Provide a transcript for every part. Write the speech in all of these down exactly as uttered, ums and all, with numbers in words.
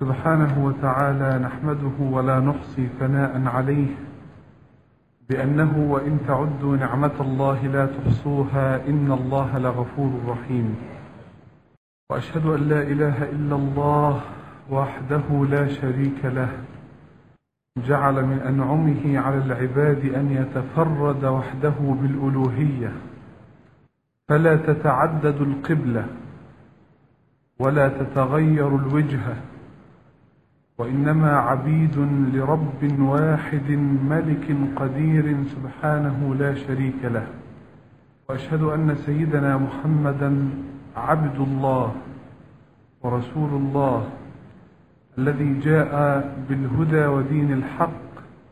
سبحانه وتعالى نحمده ولا نحصي ثناء عليه بأنه وإن تعدوا نعمة الله لا تحصوها إن الله لغفور رحيم. وأشهد أن لا إله إلا الله وحده لا شريك له، جعل من أنعمه على العباد أن يتفرد وحده بالألوهية، فلا تتعدد القبلة ولا تتغير الوجهة، وإنما عبيد لرب واحد ملك قدير سبحانه لا شريك له. وأشهد أن سيدنا محمدا عبد الله ورسول الله الذي جاء بالهدى ودين الحق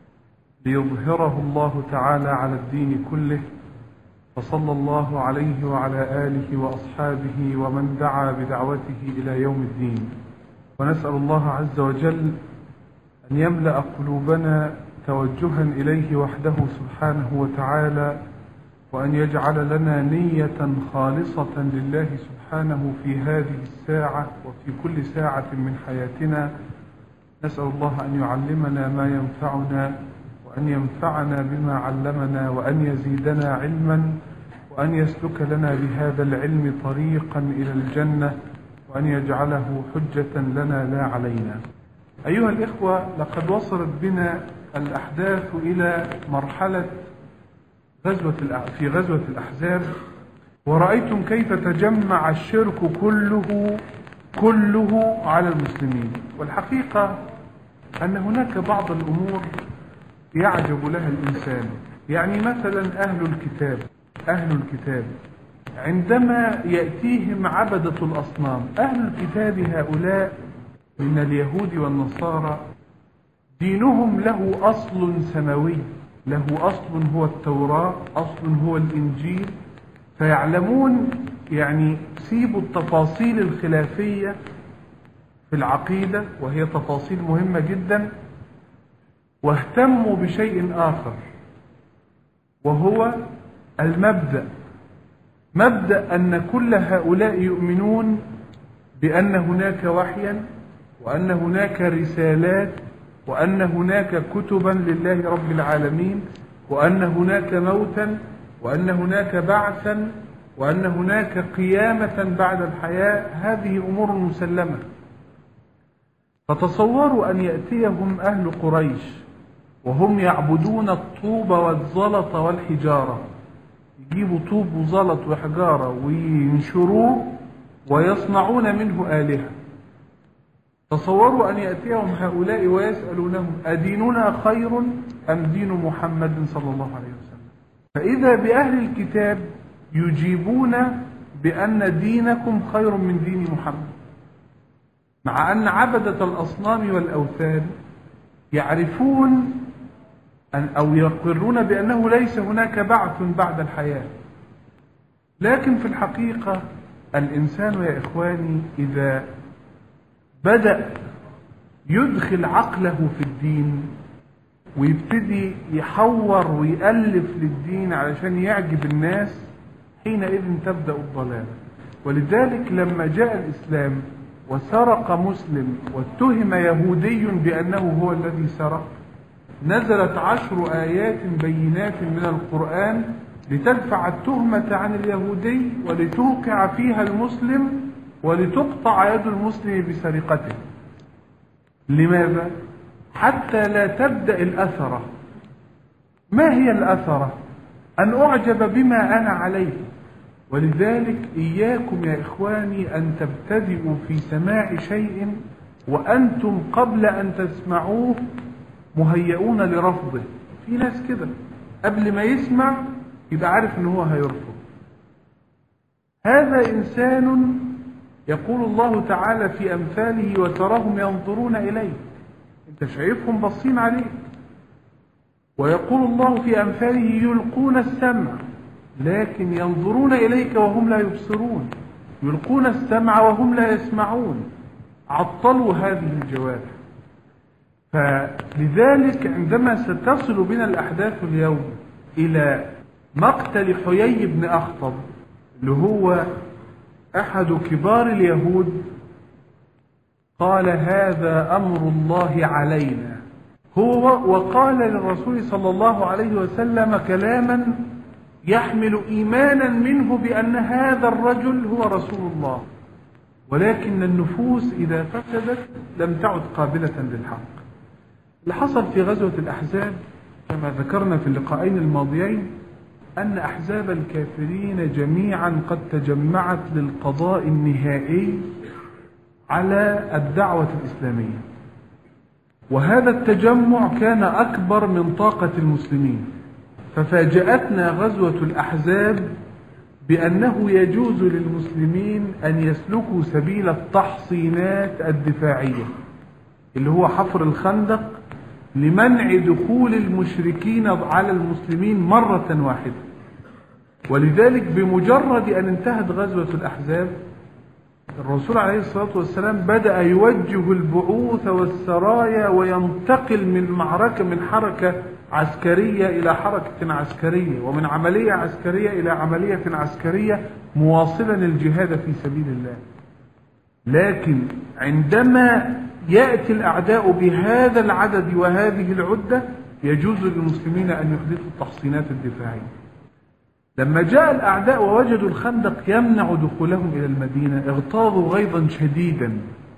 ليظهره الله تعالى على الدين كله، فصلى الله عليه وعلى آله وأصحابه ومن دعا بدعوته إلى يوم الدين. ونسأل الله عز وجل أن يملأ قلوبنا توجها إليه وحده سبحانه وتعالى، وأن يجعل لنا نية خالصة لله سبحانه في هذه الساعة وفي كل ساعة من حياتنا. نسأل الله أن يعلمنا ما ينفعنا، وأن ينفعنا بما علمنا، وأن يزيدنا علما، وأن يسلك لنا بهذا العلم طريقا إلى الجنة، وأن يجعله حجة لنا لا علينا. أيها الإخوة، لقد وصلت بنا الأحداث إلى مرحلة غزوة في غزوة الأحزاب، ورأيتم كيف تجمع الشرك كله كله على المسلمين. والحقيقة أن هناك بعض الأمور يعجب لها الإنسان. يعني مثلا أهل الكتاب أهل الكتاب عندما يأتيهم عبدة الأصنام، أهل الكتاب هؤلاء من اليهود والنصارى دينهم له أصل سماوي، له أصل هو التوراة، أصل هو الإنجيل، فيعلمون يعني سيبوا التفاصيل الخلافية في العقيدة وهي تفاصيل مهمة جدا، واهتموا بشيء آخر وهو المبدأ. مبدأ أن كل هؤلاء يؤمنون بأن هناك وحيا، وأن هناك رسالات، وأن هناك كتبا لله رب العالمين، وأن هناك موتا، وأن هناك بعثا، وأن هناك قيامة بعد الحياة. هذه أمور مسلمة. فتصوروا أن يأتيهم أهل قريش وهم يعبدون الطوب والزلط والحجارة، يجيبوا طوب وزلط وحجارة وينشروه ويصنعون منه آلهة. تصوروا أن يأتيهم هؤلاء ويسألونهم أديننا خير أم دين محمد صلى الله عليه وسلم؟ فإذا بأهل الكتاب يجيبون بأن دينكم خير من دين محمد، مع أن عبدة الأصنام والأوثان يعرفون أن أو يقرون بأنه ليس هناك بعث بعد الحياة. لكن في الحقيقة الإنسان يا إخواني إذا بدأ يدخل عقله في الدين ويبتدي يحور ويألف للدين علشان يعجب الناس، حينئذ تبدأ الضلالة. ولذلك لما جاء الإسلام وسرق مسلم واتهم يهودي بأنه هو الذي سرق، نزلت عشر آيات بينات من القرآن لتدفع التهمة عن اليهودي ولتوقع فيها المسلم ولتقطع يد المسلم بسرقته. لماذا؟ حتى لا تبدأ الأثرة. ما هي الأثرة؟ أن أعجب بما أنا عليه. ولذلك إياكم يا إخواني أن تبتدئوا في سماع شيء وأنتم قبل أن تسمعوه مهيئون لرفضه. في ناس كده قبل ما يسمع يبقى عارف أنه هو هيرفض. هذا إنسان يقول الله تعالى في أمثاله وتراهم ينظرون إليه، أنت شايفهم بصين عليك. ويقول الله في أمثاله يلقون السمع لكن ينظرون إليك وهم لا يبصرون، يلقون السمع وهم لا يسمعون. عطلوا هذه الجوارح. فلذلك عندما ستصل بنا الأحداث اليوم إلى مقتل حيي بن أخطب اللي هو أحد كبار اليهود، قال هذا أمر الله علينا. هو وقال للرسول صلى الله عليه وسلم كلاما يحمل إيمانا منه بأن هذا الرجل هو رسول الله، ولكن النفوس إذا فسدت لم تعد قابلة للحق. اللي حصل في غزوة الأحزاب كما ذكرنا في اللقاءين الماضيين أن أحزاب الكافرين جميعا قد تجمعت للقضاء النهائي على الدعوة الإسلامية، وهذا التجمع كان أكبر من طاقة المسلمين. ففاجأتنا غزوة الأحزاب بأنه يجوز للمسلمين أن يسلكوا سبيل التحصينات الدفاعية اللي هو حفر الخندق لمنع دخول المشركين على المسلمين مرة واحدة. ولذلك بمجرد أن انتهت غزوة الأحزاب الرسول عليه الصلاة والسلام بدأ يوجه البعوث والسرايا وينتقل من معركة من حركة عسكرية إلى حركة عسكرية، ومن عملية عسكرية إلى عملية عسكرية، مواصلا الجهاد في سبيل الله. لكن عندما يأتي الأعداء بهذا العدد وهذه العدة يجوز للمسلمين أن يحدثوا التحصينات الدفاعية. لما جاء الأعداء ووجدوا الخندق يمنع دخولهم إلى المدينة اغتاظوا غيظا شديدا،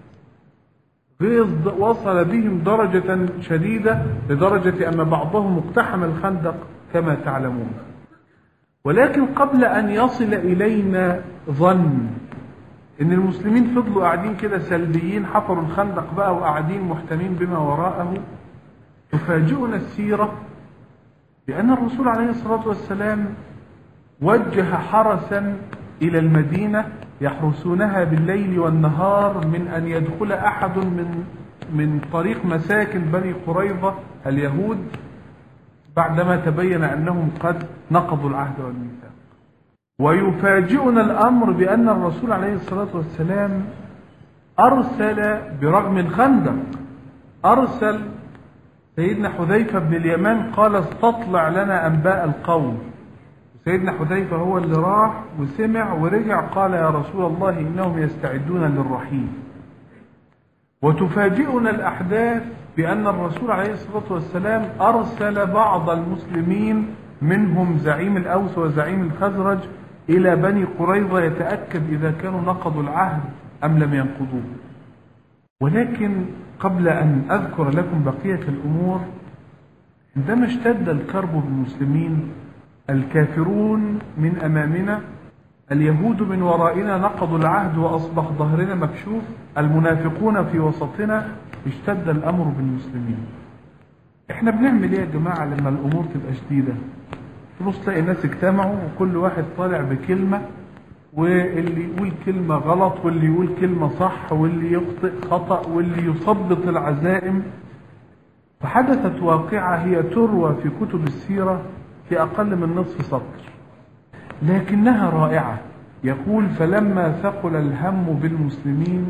غيظ وصل بهم درجة شديدة لدرجة أن بعضهم اقتحم الخندق كما تعلمون. ولكن قبل أن يصل إلينا ظن إن المسلمين فضلوا قاعدين كده سلبيين، حفروا الخندق بقى وقاعدين محتمين بما وراءه، تفاجئنا السيرة بأن الرسول عليه الصلاة والسلام وجه حرسا إلى المدينة يحرسونها بالليل والنهار من أن يدخل أحد من من طريق مساكن بني قريظة اليهود بعدما تبين أنهم قد نقضوا العهد والميثاق. ويفاجئنا الأمر بأن الرسول عليه الصلاة والسلام أرسل برغم الخندق، أرسل سيدنا حذيفة بن اليمان قال استطلع لنا أنباء القوم. سيدنا حذيفة هو اللي راح وسمع ورجع قال يا رسول الله إنهم يستعدون للرحيل. وتفاجئنا الأحداث بأن الرسول عليه الصلاة والسلام أرسل بعض المسلمين منهم زعيم الأوس وزعيم الخزرج إلى بني قريظة يتأكد إذا كانوا نقضوا العهد أم لم ينقضوه. ولكن قبل أن أذكر لكم بقية الأمور، عندما اشتد الكرب بالمسلمين الكافرون من أمامنا، اليهود من ورائنا نقضوا العهد وأصبح ظهرنا مكشوف، المنافقون في وسطنا، اشتد الأمر بالمسلمين. احنا بنعمل ايه يا جماعة لما الأمور تبقى شديدة؟ تبص تلاقي الناس اجتمعوا وكل واحد طالع بكلمة، واللي يقول كلمة غلط واللي يقول كلمة صح واللي يخطئ خطأ واللي يثبط العزائم. فحدثت واقعة هي تروى في كتب السيرة في أقل من نصف سطر، لكنها رائعة. يقول فلما ثقل الهم بالمسلمين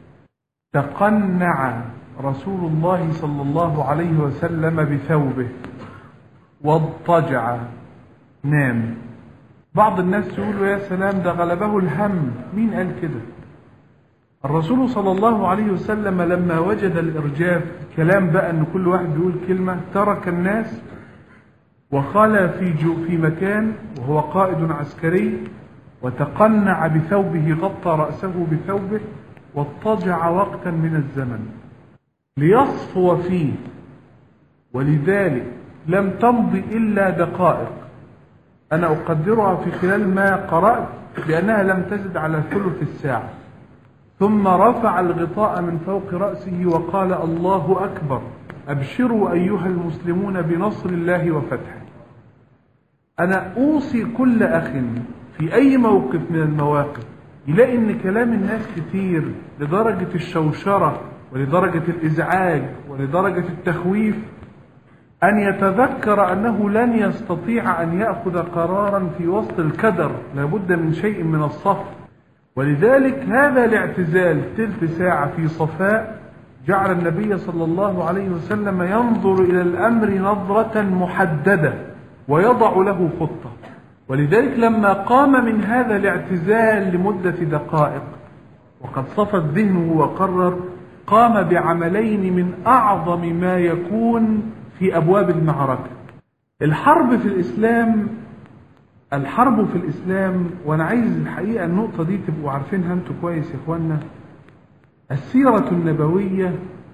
تقنع رسول الله صلى الله عليه وسلم بثوبه واضطجع نام. بعض الناس يقولوا يا سلام ده غلبه الهم، مين قال كده؟ الرسول صلى الله عليه وسلم لما وجد الإرجاف، كلام بقى أن كل واحد بيقول كلمة، ترك الناس وخلى في جو في مكان وهو قائد عسكري وتقنع بثوبه، غطى رأسه بثوبه واضطجع وقتا من الزمن ليصفو فيه. ولذلك لم تمض إلا دقائق أنا أقدرها في خلال ما قرأت لأنها لم تزد على ثلث الساعة، ثم رفع الغطاء من فوق رأسه وقال الله أكبر، أبشروا أيها المسلمون بنصر الله وفتحه. أنا أوصي كل أخ في أي موقف من المواقف يلاقي أن كلام الناس كتير لدرجة الشوشرة ولدرجة الإزعاج ولدرجة التخويف، أن يتذكر أنه لن يستطيع أن يأخذ قرارا في وسط الكدر، لابد من شيء من الصف. ولذلك هذا الاعتزال تلت ساعة في صفاء جعل النبي صلى الله عليه وسلم ينظر إلى الأمر نظرة محددة ويضع له خطة. ولذلك لما قام من هذا الاعتزال لمدة دقائق وقد صفت ذهنه وقرر، قام بعملين من أعظم ما يكون في أبواب المعركة. الحرب في الإسلام الحرب في الإسلام وأنا عايز الحقيقة النقطة دي تبقوا عارفينها أنتوا كويس يا إخوانا. السيرة النبوية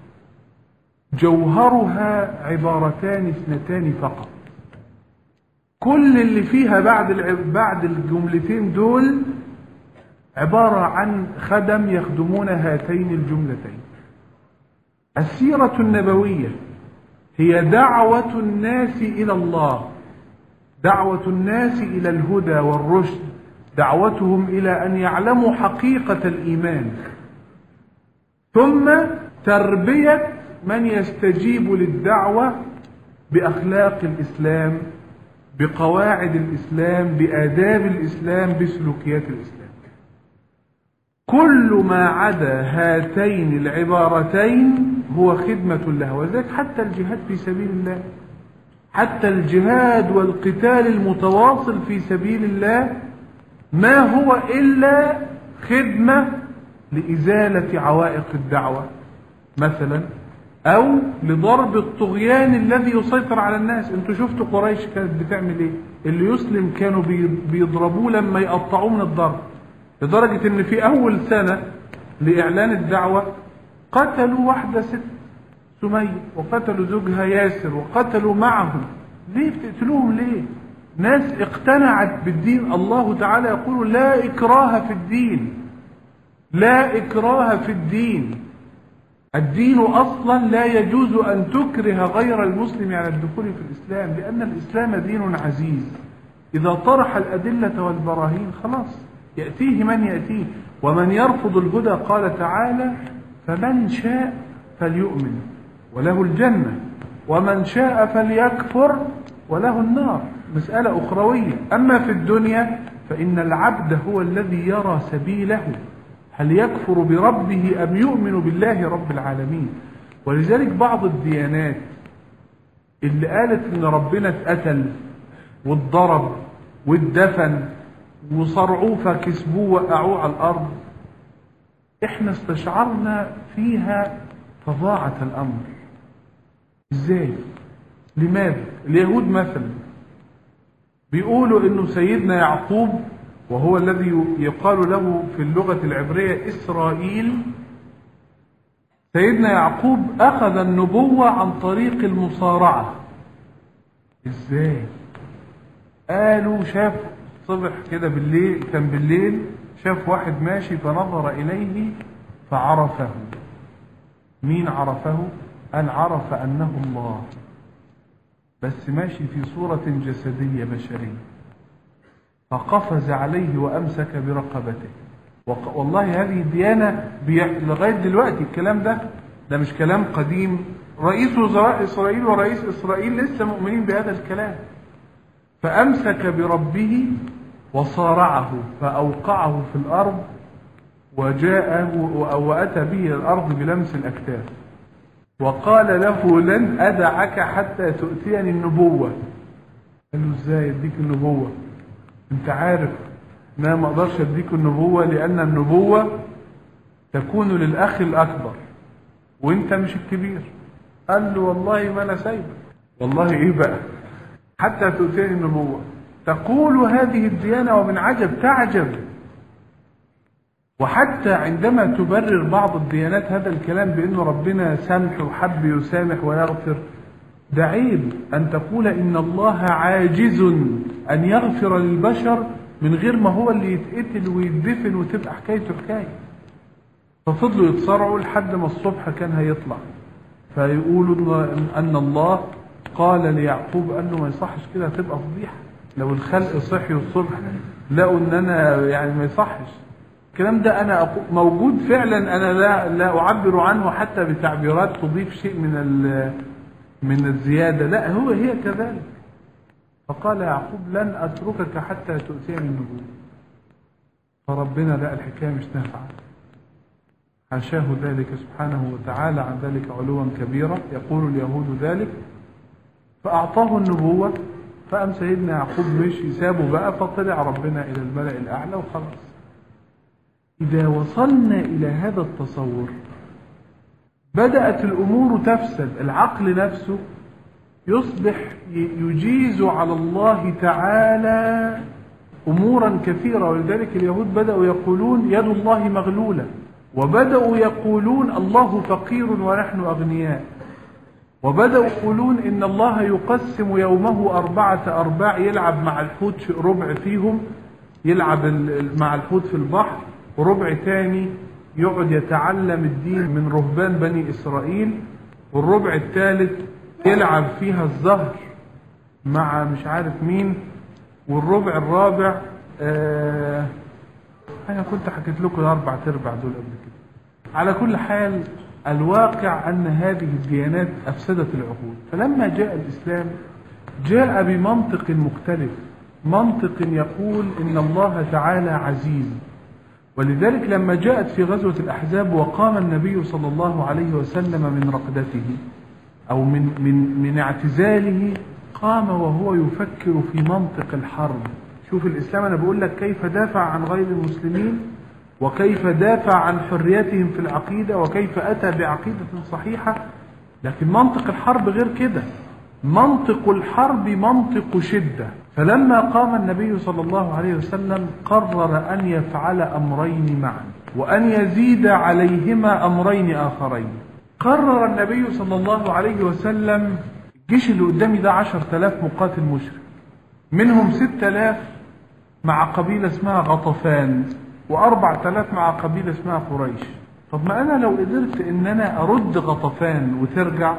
جوهرها عبارتان اثنتان فقط، كل اللي فيها بعد بعد الجملتين دول عبارة عن خدم يخدمون هاتين الجملتين. السيرة النبوية هي دعوة الناس إلى الله، دعوة الناس إلى الهدى والرشد، دعوتهم إلى أن يعلموا حقيقة الإيمان، ثم تربية من يستجيب للدعوة بأخلاق الإسلام، بقواعد الإسلام، بآداب الإسلام، بسلوكيات الإسلام. كل ما عدا هاتين العبارتين هو خدمة له. وذلك حتى الجهاد في سبيل الله، حتى الجهاد والقتال المتواصل في سبيل الله ما هو إلا خدمة لإزالة عوائق الدعوة مثلا، أو لضرب الطغيان الذي يسيطر على الناس. انتوا شفتوا قريش كانت بتعمل ايه؟ اللي يسلم كانوا بيضربوه لما يقطعوه من الضرب، لدرجة ان في اول سنة لإعلان الدعوة قتلوا واحدة ست سمية، وقتلوا زوجها ياسر، وقتلوا معهم. ليه بتقتلوهم ليه؟ ناس اقتنعت بالدين. الله تعالى يقول لا إكراه في الدين، لا إكراه في الدين. الدين أصلا لا يجوز أن تكره غير المسلم على الدخول في الإسلام، لأن الإسلام دين عزيز. إذا طرح الأدلة والبراهين خلاص يأتيه من يأتيه. ومن يرفض الهدى قال تعالى فمن شاء فليؤمن وله الجنة ومن شاء فليكفر وله النار. مسألة أخروية. أما في الدنيا فإن العبد هو الذي يرى سبيله، هل يكفر بربه أم يؤمن بالله رب العالمين. ولذلك بعض الديانات اللي قالت إن ربنا اتقتل واتضرب واتدفن وصرعوه فكسبوه وقعوه على الأرض، إحنا استشعرنا فيها فظاعة الأمر. إزاي؟ لماذا؟ اليهود مثلا بيقولوا إنه سيدنا يعقوب، وهو الذي يقال له في اللغة العبرية إسرائيل، سيدنا يعقوب أخذ النبوة عن طريق المصارعة. إزاي؟ قالوا شاف صبح كده بالليل، كان بالليل شاف واحد ماشي فنظر إليه فعرفه. مين عرفه؟ قال عرف أنه الله، بس ماشي في صورة جسدية بشرية، فقفز عليه وأمسك برقبته. والله هذه الديانة لغاية دلوقتي الكلام ده ده مش كلام قديم. رئيس وزراء إسرائيل ورئيس إسرائيل لسه مؤمنين بهذا الكلام. فأمسك بربه وصارعه فأوقعه في الأرض وجاءه وأتى به الأرض بلمس الأكتاف، وقال له لن أدعك حتى تؤتيني النبوة. قال له ازاي اديك النبوة؟ انت عارف ان انا ما اقدرش اديك النبوة، لان النبوة تكون للأخ الأكبر وانت مش الكبير. قال له والله ما انا سايبك. والله ايه بقى حتى تؤتيني النبوة؟ تقول هذه الديانة ومن عجب تعجب. وحتى عندما تبرر بعض الديانات هذا الكلام بأنه ربنا سمح وحب يسامح ويغفر، ده عيب أن تقول إن الله عاجز أن يغفر للبشر من غير ما هو اللي يتقتل ويدفن وتبقى حكايته حكاية. ففضلوا يتصارعوا لحد ما الصبح كان هيطلع، فيقولوا أن الله قال ليعقوب، قال له ما يصحش كده، هتبقى فضيحة. لو الخلق صحي الصبح لقوا ان انا يعني ما يصحش الكلام ده. انا موجود فعلا، انا لا لا اعبر عنه حتى بتعبيرات تضيف شيء من من الزياده، لا هو هي كذلك. فقال يعقوب لن اتركك حتى تؤتيني النبوة. فربنا لا، الحكايه مش نافعه، حاشاه ذلك سبحانه وتعالى عن ذلك علوا كبيرا. يقول اليهود ذلك، فاعطاه النبوه. فقام سيدنا يعقوب مشي سابه بقى، فطلع ربنا إلى الملأ الأعلى وخلاص. إذا وصلنا إلى هذا التصور بدأت الأمور تفسد، العقل نفسه يصبح يجيز على الله تعالى أمورا كثيرة. ولذلك اليهود بدأوا يقولون يد الله مغلولة، وبدأوا يقولون الله فقير ونحن أغنياء، وبدأوا يقولون إن الله يقسم يومه أربعة أرباع، يلعب مع الحوت ربع فيهم، يلعب مع الحوت في البحر، وربع تاني يقعد يتعلم الدين من رهبان بني إسرائيل، والربع الثالث يلعب فيها الزهر مع مش عارف مين، والربع الرابع آه أنا كنت حكيت لكم الأربع تربع دول قبل كده. على كل حال الواقع أن هذه الديانات أفسدت العقول. فلما جاء الإسلام جاء بمنطق مختلف، منطق يقول إن الله تعالى عزيز. ولذلك لما جاءت في غزوة الأحزاب وقام النبي صلى الله عليه وسلم من رقدته أو من, من, من اعتزاله، قام وهو يفكر في منطق الحرب. شوف الإسلام، أنا بقول لك كيف دافع عن غير المسلمين، وكيف دافع عن حريتهم في العقيدة، وكيف أتى بعقيدة صحيحة. لكن منطق الحرب غير كده، منطق الحرب منطق شدة. فلما قام النبي صلى الله عليه وسلم قرر أن يفعل أمرين معا، وأن يزيد عليهما أمرين آخرين. قرر النبي صلى الله عليه وسلم الجيش اللي قدامي ده عشر تلاف مقاتل مشرك، منهم ست تلاف مع قبيلة اسمها غطفان، وأربع تلاف مع قبيلة اسمها قريش. طب ما أنا لو قدرت إن أنا أرد غطفان وترجع،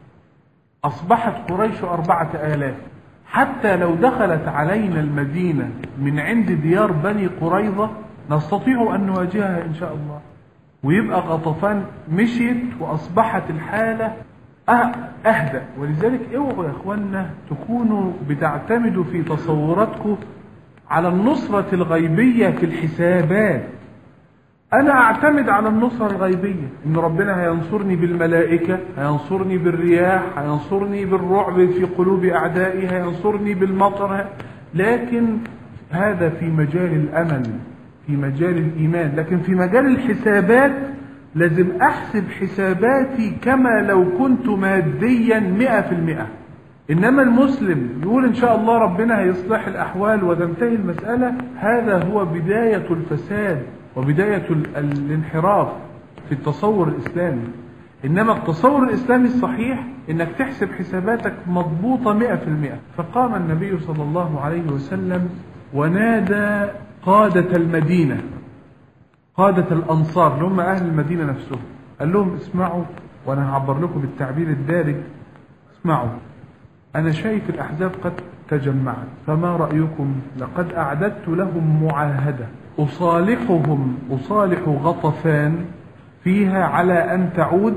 أصبحت قريش أربعة آلاف. حتى لو دخلت علينا المدينة من عند ديار بني قريظة نستطيع أن نواجهها إن شاء الله. ويبقى غطفان مشيت وأصبحت الحالة أهدى. ولذلك اوعوا يا إخوانا تكونوا بتعتمدوا في تصوراتكم على النصرة الغيبية في الحسابات. أنا أعتمد على النصرة الغيبية، إن ربنا هينصرني بالملائكة، هينصرني بالرياح، هينصرني بالرعب في قلوب أعدائي، هينصرني بالمطر. لكن هذا في مجال الأمل، في مجال الإيمان. لكن في مجال الحسابات لازم أحسب حساباتي كما لو كنت ماديا مئة في المئة. إنما المسلم يقول إن شاء الله ربنا هيصلح الأحوال وتنتهي المسألة، هذا هو بداية الفساد وبداية الانحراف في التصور الإسلامي. إنما التصور الإسلامي الصحيح إنك تحسب حساباتك مضبوطة مئة في المئة. فقام النبي صلى الله عليه وسلم ونادى قادة المدينة، قادة الأنصار اللي هم أهل المدينة نفسهم، قال لهم اسمعوا، وأنا هعبر لكم بالتعبير الدارج، اسمعوا، أنا شايف الأحزاب قد تجمعت، فما رأيكم؟ لقد أعددت لهم معاهدة أصالحهم أصالح غطفان فيها على أن تعود،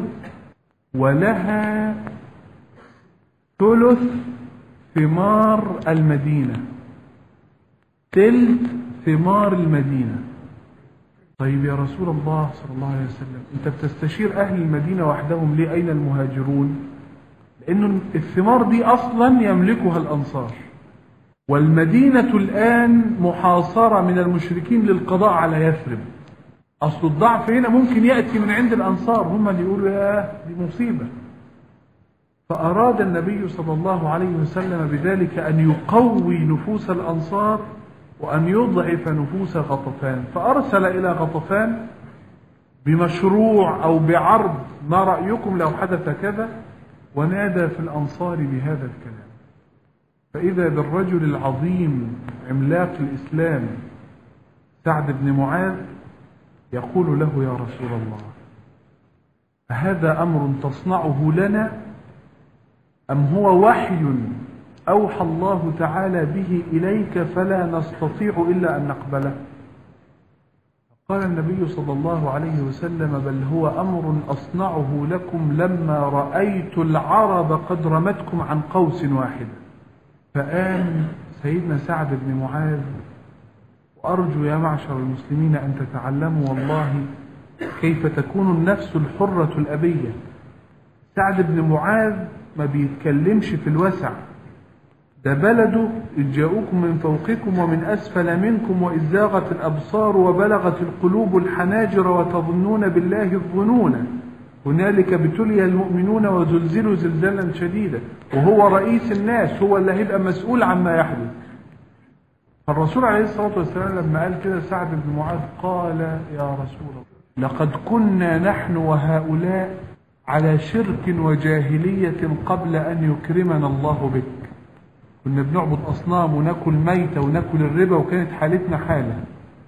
ولها ثلث ثمار المدينة، تلت ثمار المدينة. طيب يا رسول الله صلى الله عليه وسلم، أنت بتستشير أهل المدينة وحدهم ليه؟ أين المهاجرون؟ لأن الثمار دي أصلا يملكها الأنصار، والمدينة الآن محاصرة من المشركين للقضاء على يثرب. أصل الضعف هنا ممكن يأتي من عند الأنصار، هم اللي يقولوا يا دي مصيبة. فأراد النبي صلى الله عليه وسلم بذلك أن يقوي نفوس الأنصار وأن يضعف نفوس غطفان. فأرسل إلى غطفان بمشروع أو بعرض، ما رأيكم لو حدث كذا؟ ونادى في الأنصار بهذا الكلام. فإذا بالرجل العظيم عملاق الإسلام سعد بن معاذ يقول له يا رسول الله، هذا أمر تصنعه لنا أم هو وحي أوحى الله تعالى به إليك فلا نستطيع إلا أن نقبله؟ قال النبي صلى الله عليه وسلم بل هو أمر أصنعه لكم لما رأيت العرب قد رمتكم عن قوس واحد. فآن سيدنا سعد بن معاذ، وأرجو يا معشر المسلمين أن تتعلموا والله كيف تكون النفس الحرة الأبية. سعد بن معاذ ما بيتكلمش في الوسع، ده بلده إذ جاءوكم من فوقكم ومن أسفل منكم وإذ زاغت الأبصار وبلغت القلوب الحناجر وتظنون بالله الظنون. هنالك ابتلي المؤمنون وزلزلوا زلزالا شديدا، وهو رئيس الناس، هو اللي هيبقى مسؤول عما يحدث. فالرسول عليه الصلاة والسلام لما قال كده سعد بن معاذ قال يا رسول الله لقد كنا نحن وهؤلاء على شرك وجاهلية قبل أن يكرمنا الله بك. كنا بنعبد أصنام وناكل ميتة وناكل الربا، وكانت حالتنا حالة.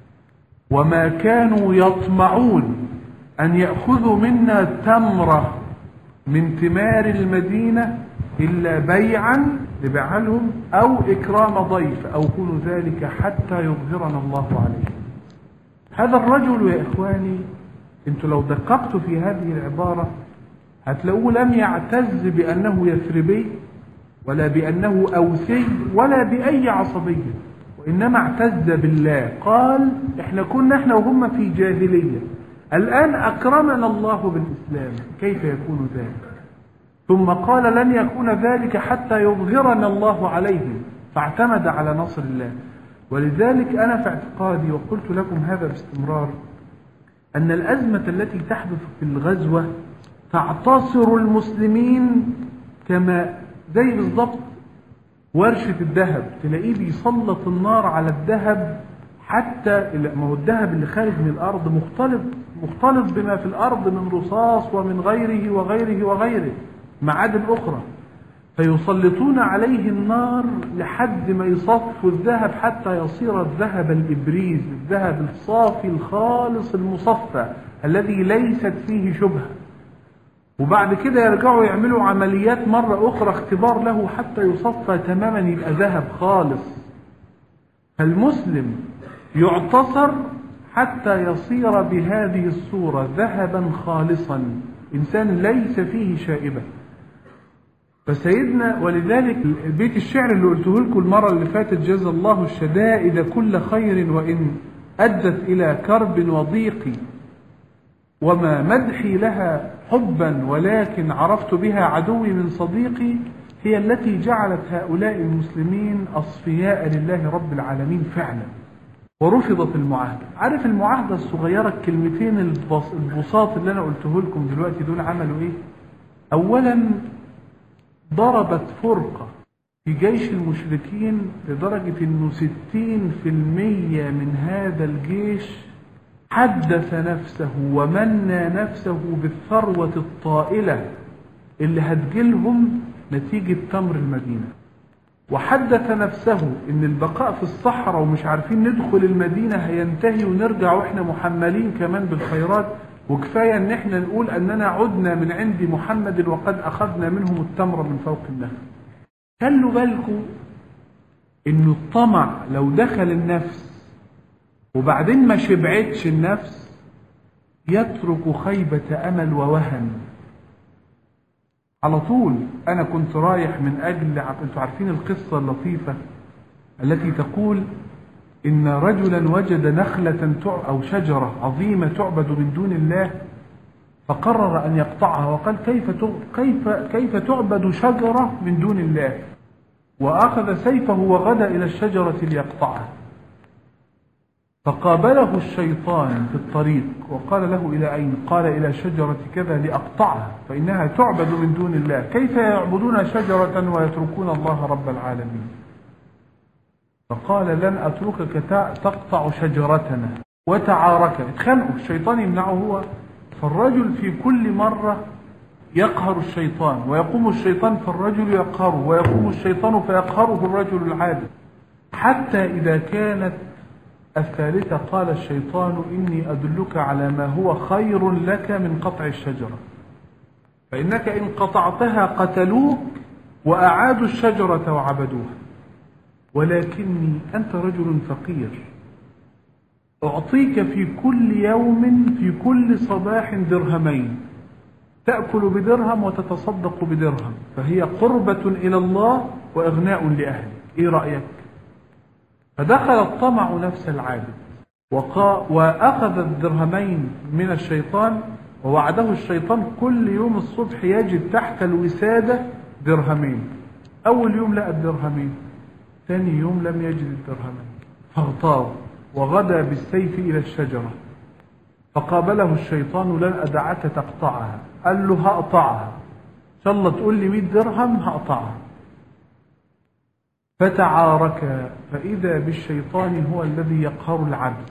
وما كانوا يطمعون أن يأخذوا منا تمرة من ثمار المدينة إلا بيعا لبيعها لهم أو إكرام ضيف أو كل ذلك حتى يظهرنا الله عليه. هذا الرجل يا إخواني، انتوا لو دققتوا في هذه العبارة هتلاقوه لم يعتز بأنه يثربي ولا بأنه أوسي ولا بأي عصبية، وإنما اعتز بالله. قال احنا كنا احنا وهم في جاهلية، الآن أكرمنا الله بالإسلام، كيف يكون ذلك؟ ثم قال لن يكون ذلك حتى يظهرنا الله عليهم، فاعتمد على نصر الله. ولذلك أنا في اعتقادي، وقلت لكم هذا باستمرار، أن الأزمة التي تحدث في الغزوة تعتصر المسلمين كما زي بالضبط ورشة الذهب، تلاقيه بيسلط النار على الذهب حتى ما هو الذهب اللي خارج من الأرض مختلط مختلط بما في الأرض من رصاص ومن غيره وغيره وغيره معادن أخرى، فيسلطون عليه النار لحد ما يصفوا الذهب حتى يصير الذهب الإبريز، الذهب الصافي الخالص المصفى الذي ليست فيه شبهة. وبعد كده يرجعوا يعملوا عمليات مرة أخرى اختبار له حتى يصفى تماما يبقى ذهب خالص. فالمسلم يعتصر حتى يصير بهذه الصورة ذهبا خالصا، إنسان ليس فيه شائبة. فسيدنا ولذلك بيت الشعر اللي قلته لكم المرة اللي فاتت، جزى الله الشدائد كل خير وإن أدت إلى كرب وضيق، وما مدحي لها حبا ولكن عرفت بها عدوي من صديقي، هي التي جعلت هؤلاء المسلمين أصفياء لله رب العالمين فعلا. ورفضت المعاهدة. عارف المعاهدة الصغيرة، الكلمتين البساط اللي أنا قلته لكم دلوقتي دول عملوا إيه؟ أولا ضربت فرقة في جيش المشركين لدرجة أنه ستين في المية من هذا الجيش حدث نفسه ومنى نفسه بالثروة الطائلة اللي هتجيلهم نتيجة تمر المدينة، وحدث نفسه ان البقاء في الصحراء ومش عارفين ندخل المدينة هينتهي ونرجع واحنا محملين كمان بالخيرات، وكفاية ان احنا نقول اننا عدنا من عند محمد وقد اخذنا منهم التمر من فوق النخل. خلوا بالكم انه الطمع لو دخل النفس وبعدين ما شبعتش النفس يترك خيبة امل ووهن على طول. انا كنت رايح من اجل، انتوا عارفين القصة اللطيفة التي تقول ان رجلا وجد نخلة او شجرة عظيمة تعبد من دون الله، فقرر ان يقطعها، وقال كيف كيف كيف تعبد شجرة من دون الله؟ واخذ سيفه وغدا الى الشجرة ليقطعها، فقابله الشيطان في الطريق وقال له إلى أين؟ قال إلى شجرة كذا لأقطعها فإنها تعبد من دون الله. كيف يعبدون شجرة ويتركون الله رب العالمين؟ فقال لن أتركك تقطع شجرتنا، وتعارك، اتخانقوا، الشيطان يمنعه هو. فالرجل في كل مرة يقهر الشيطان، ويقوم الشيطان فالرجل يقهره، ويقوم الشيطان فيقهره الرجل العادي، حتى إذا كانت الثالثة قال الشيطان إني أدلك على ما هو خير لك من قطع الشجرة، فإنك إن قطعتها قتلوك وأعادوا الشجرة وعبدوها، ولكني أنت رجل فقير أعطيك في كل يوم في كل صباح درهمين، تأكل بدرهم وتتصدق بدرهم، فهي قربة إلى الله وإغناء لأهلك، إيه رأيك؟ فدخل الطمع نفس العابد وأخذ الدرهمين من الشيطان، ووعده الشيطان كل يوم الصبح يجد تحت الوسادة درهمين. أول يوم لقى الدرهمين، ثاني يوم لم يجد الدرهمين، فاغتاظ وغدا بالسيف إلى الشجرة، فقابله الشيطان: لن أدعك تقطعها. قال له: هقطعها، إن شاء الله تقول لي مئة درهم هقطعها. فتعاركا، فإذا بالشيطان هو الذي يقهر العبد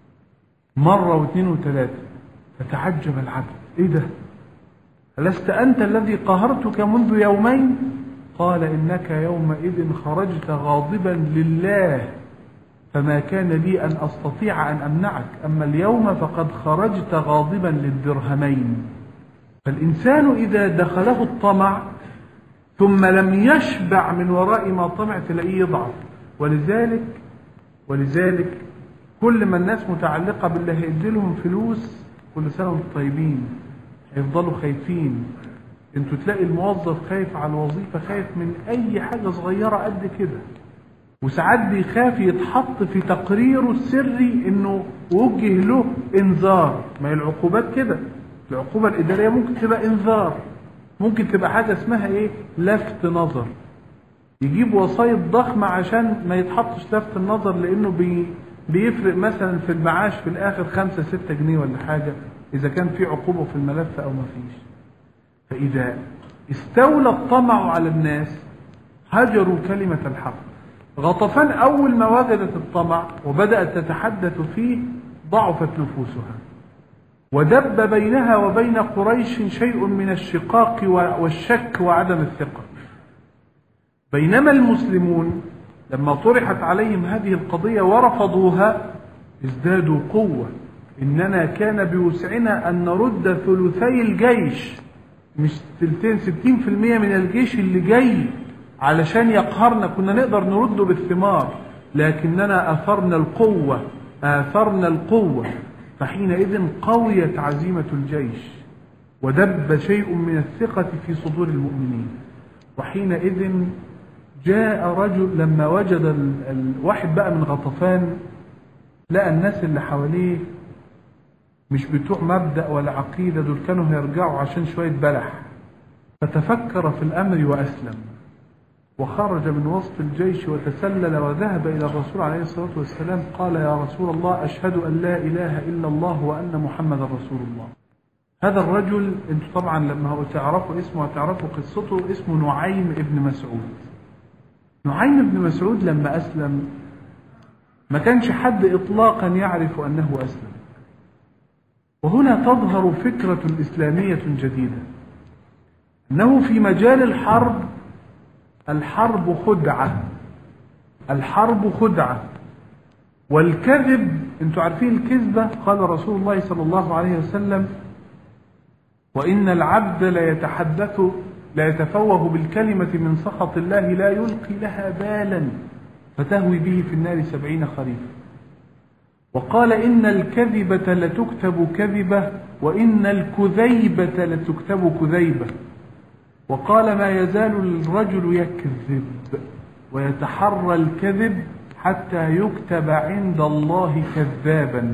مرة واثنين وثلاثة. فتعجب العبد: إيه ده؟ ألست أنت الذي قهرتك منذ يومين؟ قال: إنك يومئذ خرجت غاضبا لله، فما كان لي أن أستطيع أن أمنعك، أما اليوم فقد خرجت غاضبا للدرهمين. فالإنسان إذا دخله الطمع ثم لم يشبع من وراء ما طمع تلاقيه يضعف. ولذلك ولذلك كل ما الناس متعلقة بالله هيديلهم فلوس كل سنة وانتم طيبين، هيفضلوا خايفين. انتوا تلاقي الموظف خايف على الوظيفة، خايف من أي حاجة صغيرة قد كده، وساعات بيخاف يتحط في تقريره السري انه وجه له انذار. ما هي العقوبات كده، العقوبة الإدارية ممكن تبقى انذار، ممكن تبقى حاجة اسمها ايه؟ لفت نظر. يجيب وسايط ضخمة عشان ما يتحطش لفت النظر، لانه بي بيفرق مثلا في المعاش في الاخر خمسة ستة جنيه ولا حاجة اذا كان في عقوبة في الملف او ما فيش. فاذا استولى الطمع على الناس هجروا كلمة الحق. غطفان اول ما وجدت الطمع وبدأت تتحدث فيه ضعفت نفوسها، ودب بينها وبين قريش شيء من الشقاق والشك وعدم الثقة. بينما المسلمون لما طرحت عليهم هذه القضية ورفضوها ازدادوا قوة. إننا كان بوسعنا أن نرد ثلثي الجيش، مش ثلثين، ستين في المية من الجيش اللي جاي علشان يقهرنا كنا نقدر نرده بالثمار، لكننا أثرنا القوة آثرنا القوة. فحينئذ قويت عزيمة الجيش ودب شيء من الثقة في صدور المؤمنين. وحينئذ جاء رجل لما وجد الواحد بقى من غطفان، لقى الناس اللي حواليه مش بتوع مبدأ ولا عقيدة، دول كانوا هيرجعوا عشان شوية بلح. فتفكر في الأمر وأسلم، وخرج من وسط الجيش وتسلل وذهب إلى الرسول عليه الصلاة والسلام. قال: يا رسول الله، أشهد أن لا إله إلا الله وأن محمد رسول الله. هذا الرجل انتوا طبعا لما تعرفوا اسمه وتعرفوا قصته، اسمه نعيم ابن مسعود. نعيم ابن مسعود لما أسلم ما كانش حد إطلاقا يعرف أنه أسلم. وهنا تظهر فكرة إسلامية جديدة، أنه في مجال الحرب الحرب خدعة، الحرب خدعة. والكذب، انتوا عارفين الكذبة، قال رسول الله صلى الله عليه وسلم: وإن العبد لا يتحدث لا يتفوه بالكلمة من سخط الله لا يلقي لها بالا فتهوي به في النار سبعين خريفا. وقال: إن الكذبة لتكتب كذبة وإن الكذيبة لتكتب كذيبة. وقال: ما يزال الرجل يكذب ويتحرى الكذب حتى يكتب عند الله كذابا.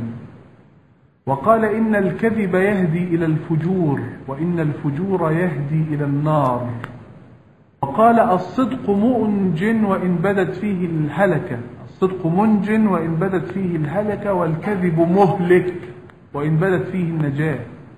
وقال: إن الكذب يهدي إلى الفجور وإن الفجور يهدي إلى النار. وقال: الصدق منج وإن بدت فيه الهلكة، الصدق منج وإن بدت فيه الهلكة، والكذب مهلك وإن بدت فيه النجاة.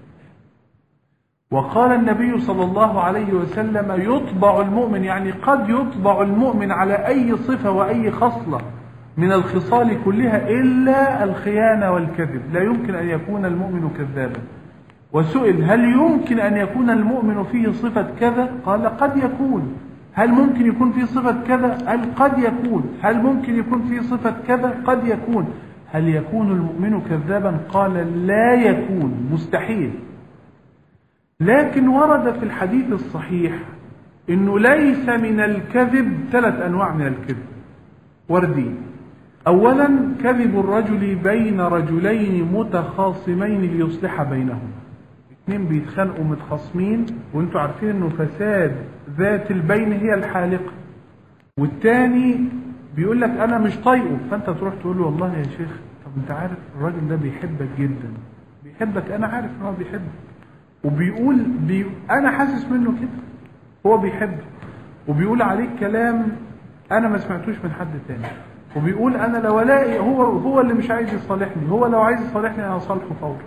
وقال النبي صلى الله عليه وسلم: يطبع المؤمن، يعني قد يطبع المؤمن على أي صفة وأي خصلة من الخصال كلها إلا الخيانة والكذب. لا يمكن أن يكون المؤمن كذابا. وسئل: هل يمكن أن يكون المؤمن فيه صفة كذا؟ قال: قد يكون. هل ممكن يكون فيه صفة كذا؟ قال: قد يكون. هل ممكن يكون فيه صفة كذا؟ قد يكون. هل يكون المؤمن كذابا؟ قال: لا يكون، مستحيل. لكن ورد في الحديث الصحيح إنه ليس من الكذب ثلاث أنواع من الكذب وردين. أولا كذب الرجل بين رجلين متخاصمين ليصلح بينهم، اثنين بيتخانقوا متخاصمين وانتوا عارفين انه فساد ذات البين هي الحالقة، والتاني بيقول لك انا مش طايقه، فانت تروح تقول له والله يا شيخ طب انت عارف الراجل ده بيحبك جدا، بيحبك، انا عارف ان هو بيحبك، وبيقول بي... انا حاسس منه كده، هو بيحبك وبيقول عليك كلام انا ما سمعتوش من حد تاني، وبيقول انا لو الاقي هو هو اللي مش عايز يصالحني، هو لو عايز يصالحني انا هصالحه فورا.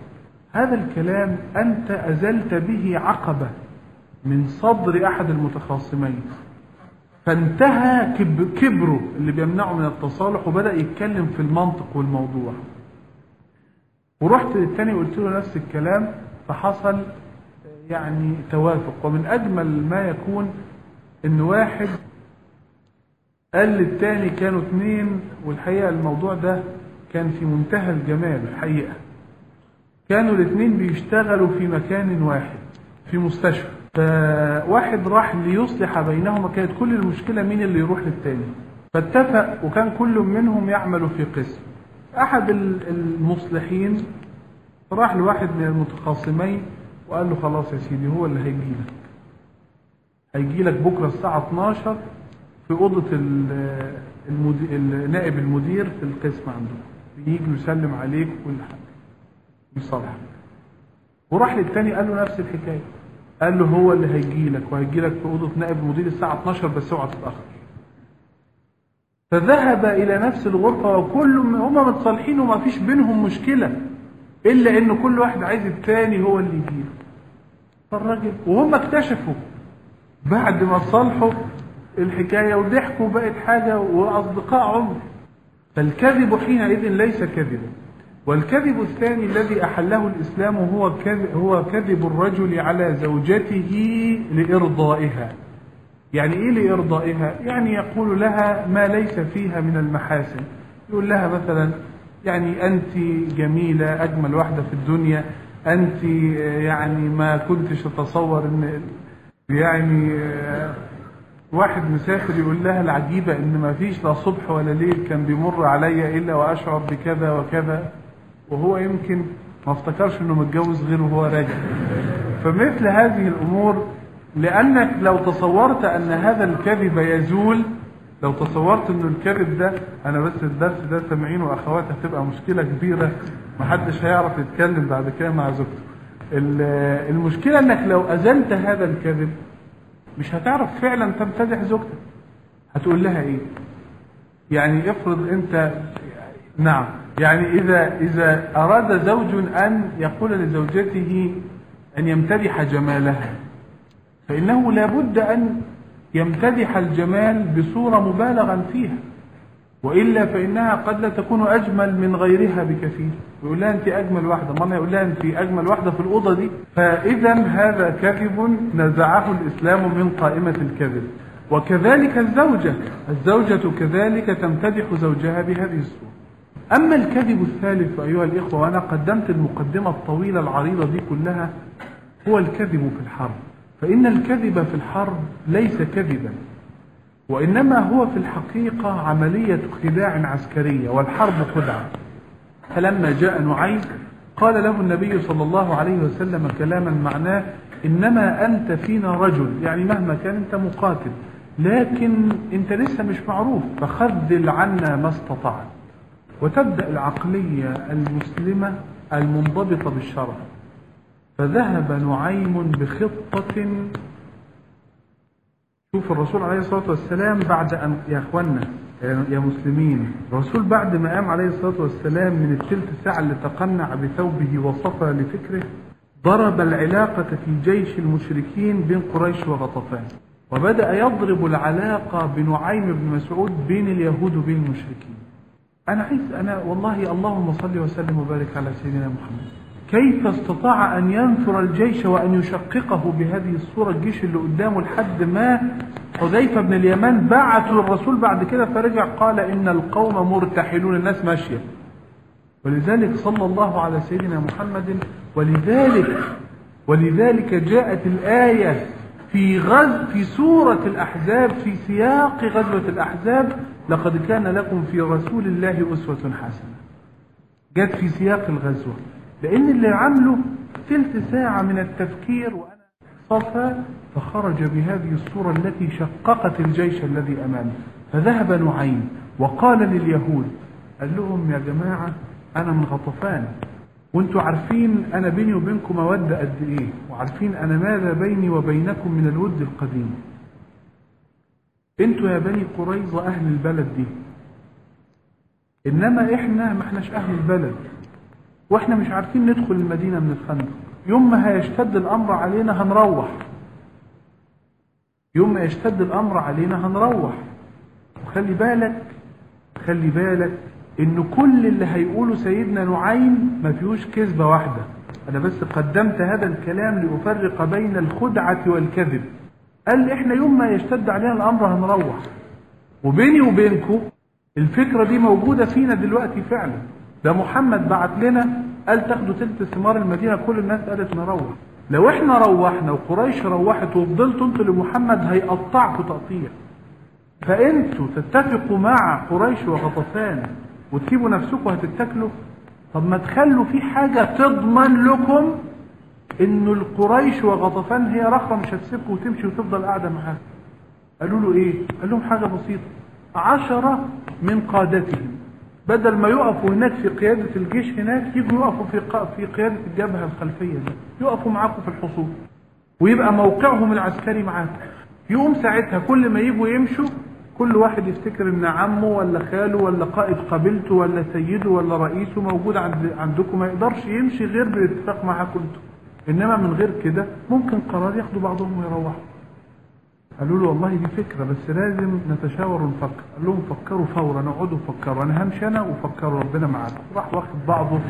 هذا الكلام أنت أزلت به عقبة من صدر أحد المتخاصمين، فانتهى كبره اللي بيمنعه من التصالح وبدأ يتكلم في المنطق والموضوع. ورحت للتاني قلت له نفس الكلام، فحصل يعني توافق. ومن أجمل ما يكون إن واحد قال للتاني كانوا اتنين، والحقيقة الموضوع ده كان في منتهى الجمال الحقيقة. كانوا الاثنين بيشتغلوا في مكان واحد في مستشفى، فواحد راح ليصلح بينهما، كانت كل المشكلة مين اللي يروح للتاني، فاتفق وكان كل منهم يعمل في قسم. أحد المصلحين راح لواحد من المتخاصمين وقال له خلاص يا سيدي هو اللي هيجي لك هيجي لك بكرة الساعة اتناشر في أوضة المدير نائب المدير في القسم عنده، يجي يسلم عليك وكل حاجة يصالحك. وراح للتاني قال له نفس الحكاية، قال له هو اللي هيجي لك وهيجي لك في أوضة نائب المدير الساعة اتناشر بس اوعى تتأخر. فذهب إلى نفس الغرفة وكل هم متصالحين وما فيش بينهم مشكلة، إلا إن كل واحد عايز التاني هو اللي يجي له. فالراجل وهم اكتشفوا بعد ما صلحوا الحكاية وضحكوا بقت حاجة وأصدقاء عمر. فالكذب حينئذ ليس كذبا. والكذب الثاني الذي أحله الإسلام هو كذب, هو كذب الرجل على زوجته لإرضائها. يعني إيه لإرضائها؟ يعني يقول لها ما ليس فيها من المحاسن، يقول لها مثلا يعني أنت جميلة أجمل واحدة في الدنيا، أنت يعني ما كنتش أتصور أن يعني واحد مسافر يقول لها العجيبة أن ما فيش لا صبح ولا ليل كان بيمر عليا إلا وأشعر بكذا وكذا، وهو يمكن ما افتكرش أنه متجوز غير وهو راجع. فمثل هذه الأمور، لأنك لو تصورت أن هذا الكذب يزول، لو تصورت أن الكذب ده أنا بس الدرس ده سامعين وأخوات هتبقى مشكلة كبيرة، محدش هيعرف يتكلم بعد كده مع زوجته. المشكلة أنك لو أزلت هذا الكذب مش هتعرف فعلا تمتدح زوجتك. هتقول لها إيه؟ يعني افرض أنت نعم يعني إذا إذا أراد زوج أن يقول لزوجته أن يمتدح جمالها، فإنه لابد أن يمتدح الجمال بصورة مبالغا فيها، وإلا فإنها قد لا تكون أجمل من غيرها بكثير. يقول لها أنت أجمل واحدة، مرة يقول لها أنت أجمل واحدة في الأوضة دي. فإذا هذا كذب نزعه الإسلام من قائمة الكذب. وكذلك الزوجة الزوجة كذلك تمتدح زوجها بهذه الصورة. أما الكذب الثالث أيها الإخوة، وأنا قدمت المقدمة الطويلة العريضة دي كلها، هو الكذب في الحرب. فإن الكذب في الحرب ليس كذبا، وإنما هو في الحقيقة عملية خداع عسكرية، والحرب خدعة. فلما جاء نعيم قال له النبي صلى الله عليه وسلم كلاما معناه إنما أنت فينا رجل، يعني مهما كان أنت مقاتل، لكن أنت لسه مش معروف، فخذل عنا ما استطعت. وتبدأ العقلية المسلمة المنضبطة بالشرع. فذهب نعيم بخطة. شوف الرسول عليه الصلاة والسلام بعد أن يا أخوانا يا مسلمين، الرسول بعد ما قام عليه الصلاة والسلام من الثلث ساعة اللي تقنع بثوبه وصفى لفكره، ضرب العلاقة في جيش المشركين بين قريش وغطفان، وبدأ يضرب العلاقة بنعيم بن مسعود بين اليهود وبين المشركين. أنا عايز أنا والله اللهم صل وسلم وبارك على سيدنا محمد، كيف استطاع أن ينثر الجيش وأن يشققه بهذه الصورة، الجيش اللي قدامه، لحد ما حذيفة بن اليمان بعت للرسول بعد كده فرجع قال إن القوم مرتحلون، الناس ماشية. ولذلك صلى الله على سيدنا محمد. ولذلك ولذلك جاءت الآية في غز في سورة الأحزاب في سياق غزوة الأحزاب: لقد كان لكم في رسول الله أسوة حسنة. جاءت في سياق الغزوة، لأن اللي عمله ثلث ساعة من التفكير وأنا صفى، فخرج بهذه الصورة التي شققت الجيش الذي أمامه. فذهب نعيم وقال لليهود، قال لهم يا جماعة أنا من غطفان، وانتوا عارفين أنا بيني وبينكم مودة قد إيه، وعارفين أنا ماذا بيني وبينكم من الود القديم. انتوا يا بني قريظة أهل البلد دي، إنما إحنا ما إحناش أهل البلد. واحنا مش عارفين ندخل المدينة من الخندق. يوم ما هيشتد الأمر علينا هنروح، يوم ما يشتد الأمر علينا هنروح. وخلي بالك خلي بالك إن كل اللي هيقوله سيدنا نعيم ما فيهوش كذبة واحدة. أنا بس قدمت هذا الكلام لأفرق بين الخدعة والكذب. قال لي إحنا يوم ما يشتد علينا الأمر هنروح، وبيني وبينكم الفكرة دي موجودة فينا دلوقتي فعلا. ده محمد بعت لنا قال تاخدوا تلت ثمار المدينة، كل الناس قالت نروح. لو احنا روحنا وقريش روحت وفضلتوا انتوا لمحمد هيقطعكوا تقطيع. فانتوا تتفقوا مع قريش وغطفان وتسيبوا نفسكم هتتاكلوا؟ طب ما تخلوا في حاجة تضمن لكم انه القريش وغطفان هي رخرة مش هتسيبكم وتمشي وتفضل قاعدة معاكم. قالوا له ايه؟ قال لهم حاجة بسيطة، عشرة من قادتهم بدل ما يقفوا هناك في قيادة الجيش هناك يجوا يقفوا في في قيادة الجبهة الخلفية دي، يقفوا معاكم في الحصول ويبقى موقعهم العسكري معاكم. يقوم ساعتها كل ما يجوا يمشوا كل واحد يفتكر ان عمه ولا خاله ولا قائد قبيلته ولا سيده ولا رئيسه موجود عند عندكم، ما يقدرش يمشي غير بالاتفاق معاكم انتم. انما من غير كده ممكن قرار ياخدوا بعضهم ويروحوا. قالوا له والله دي فكرة بس لازم نتشاور ونفكر. قال لهم فكروا فورا، اقعدوا فكروا، انا همشي انا وفكروا ربنا معانا. راح واخد بعضه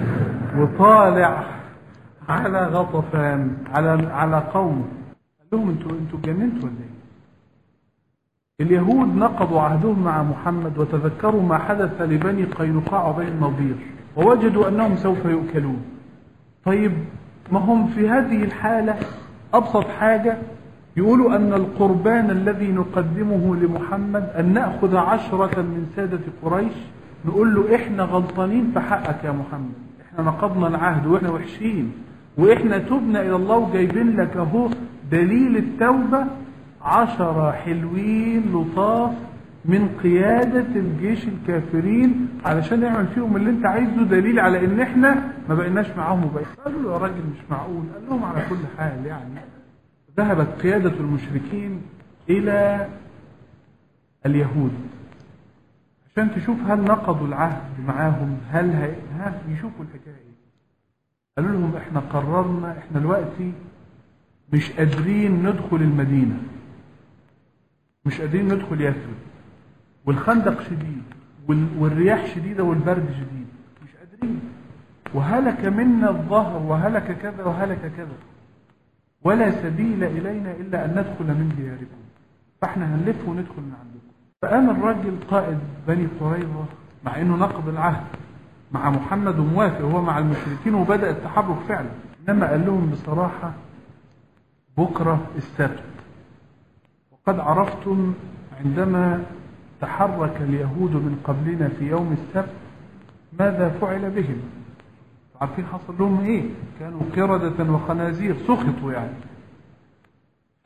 وطالع على غطفان على على قومه. قال لهم انتوا انتوا اتجننتوا ولا ايه؟ اليهود نقضوا عهدهم مع محمد وتذكروا ما حدث لبني قينقاع وبني النضير ووجدوا انهم سوف يؤكلون. طيب ما هم في هذه الحالة ابسط حاجة يقولوا أن القربان الذي نقدمه لمحمد أن نأخذ عشرة من سادة قريش نقول له إحنا غلطانين في حقك يا محمد، إحنا نقضنا العهد وإحنا وحشين وإحنا تبنا إلى الله وجايبين لك أهو دليل التوبة، عشرة حلوين لطاف من قيادة الجيش الكافرين علشان نعمل فيهم اللي أنت عايزه، دليل على إن إحنا ما بقيناش معاهم وبقينا. قالوا له يا راجل مش معقول. قال لهم على كل حال يعني ذهبت قيادة المشركين إلى اليهود عشان تشوف هل نقضوا العهد معاهم، هل هي... ها يشوفوا الحكاية إيه. قالوا لهم إحنا قررنا إحنا دلوقتي مش قادرين ندخل المدينة، مش قادرين ندخل يثرب، والخندق شديد والرياح شديدة والبرد شديد، مش قادرين، وهلك منا الظهر وهلك كذا وهلك كذا، ولا سبيل إلينا إلا أن ندخل من دياركم، فإحنا هنلف وندخل من عندكم. فقام الراجل قائد بني قريظة مع إنه نقض العهد مع محمد وموافق هو مع المشركين وبدأ التحرك فعلا، إنما قال لهم بصراحة بكرة السبت، وقد عرفتم عندما تحرك اليهود من قبلنا في يوم السبت ماذا فعل بهم. عارفين حصل لهم ايه؟ كانوا قردة وخنازير، سخطوا يعني. ف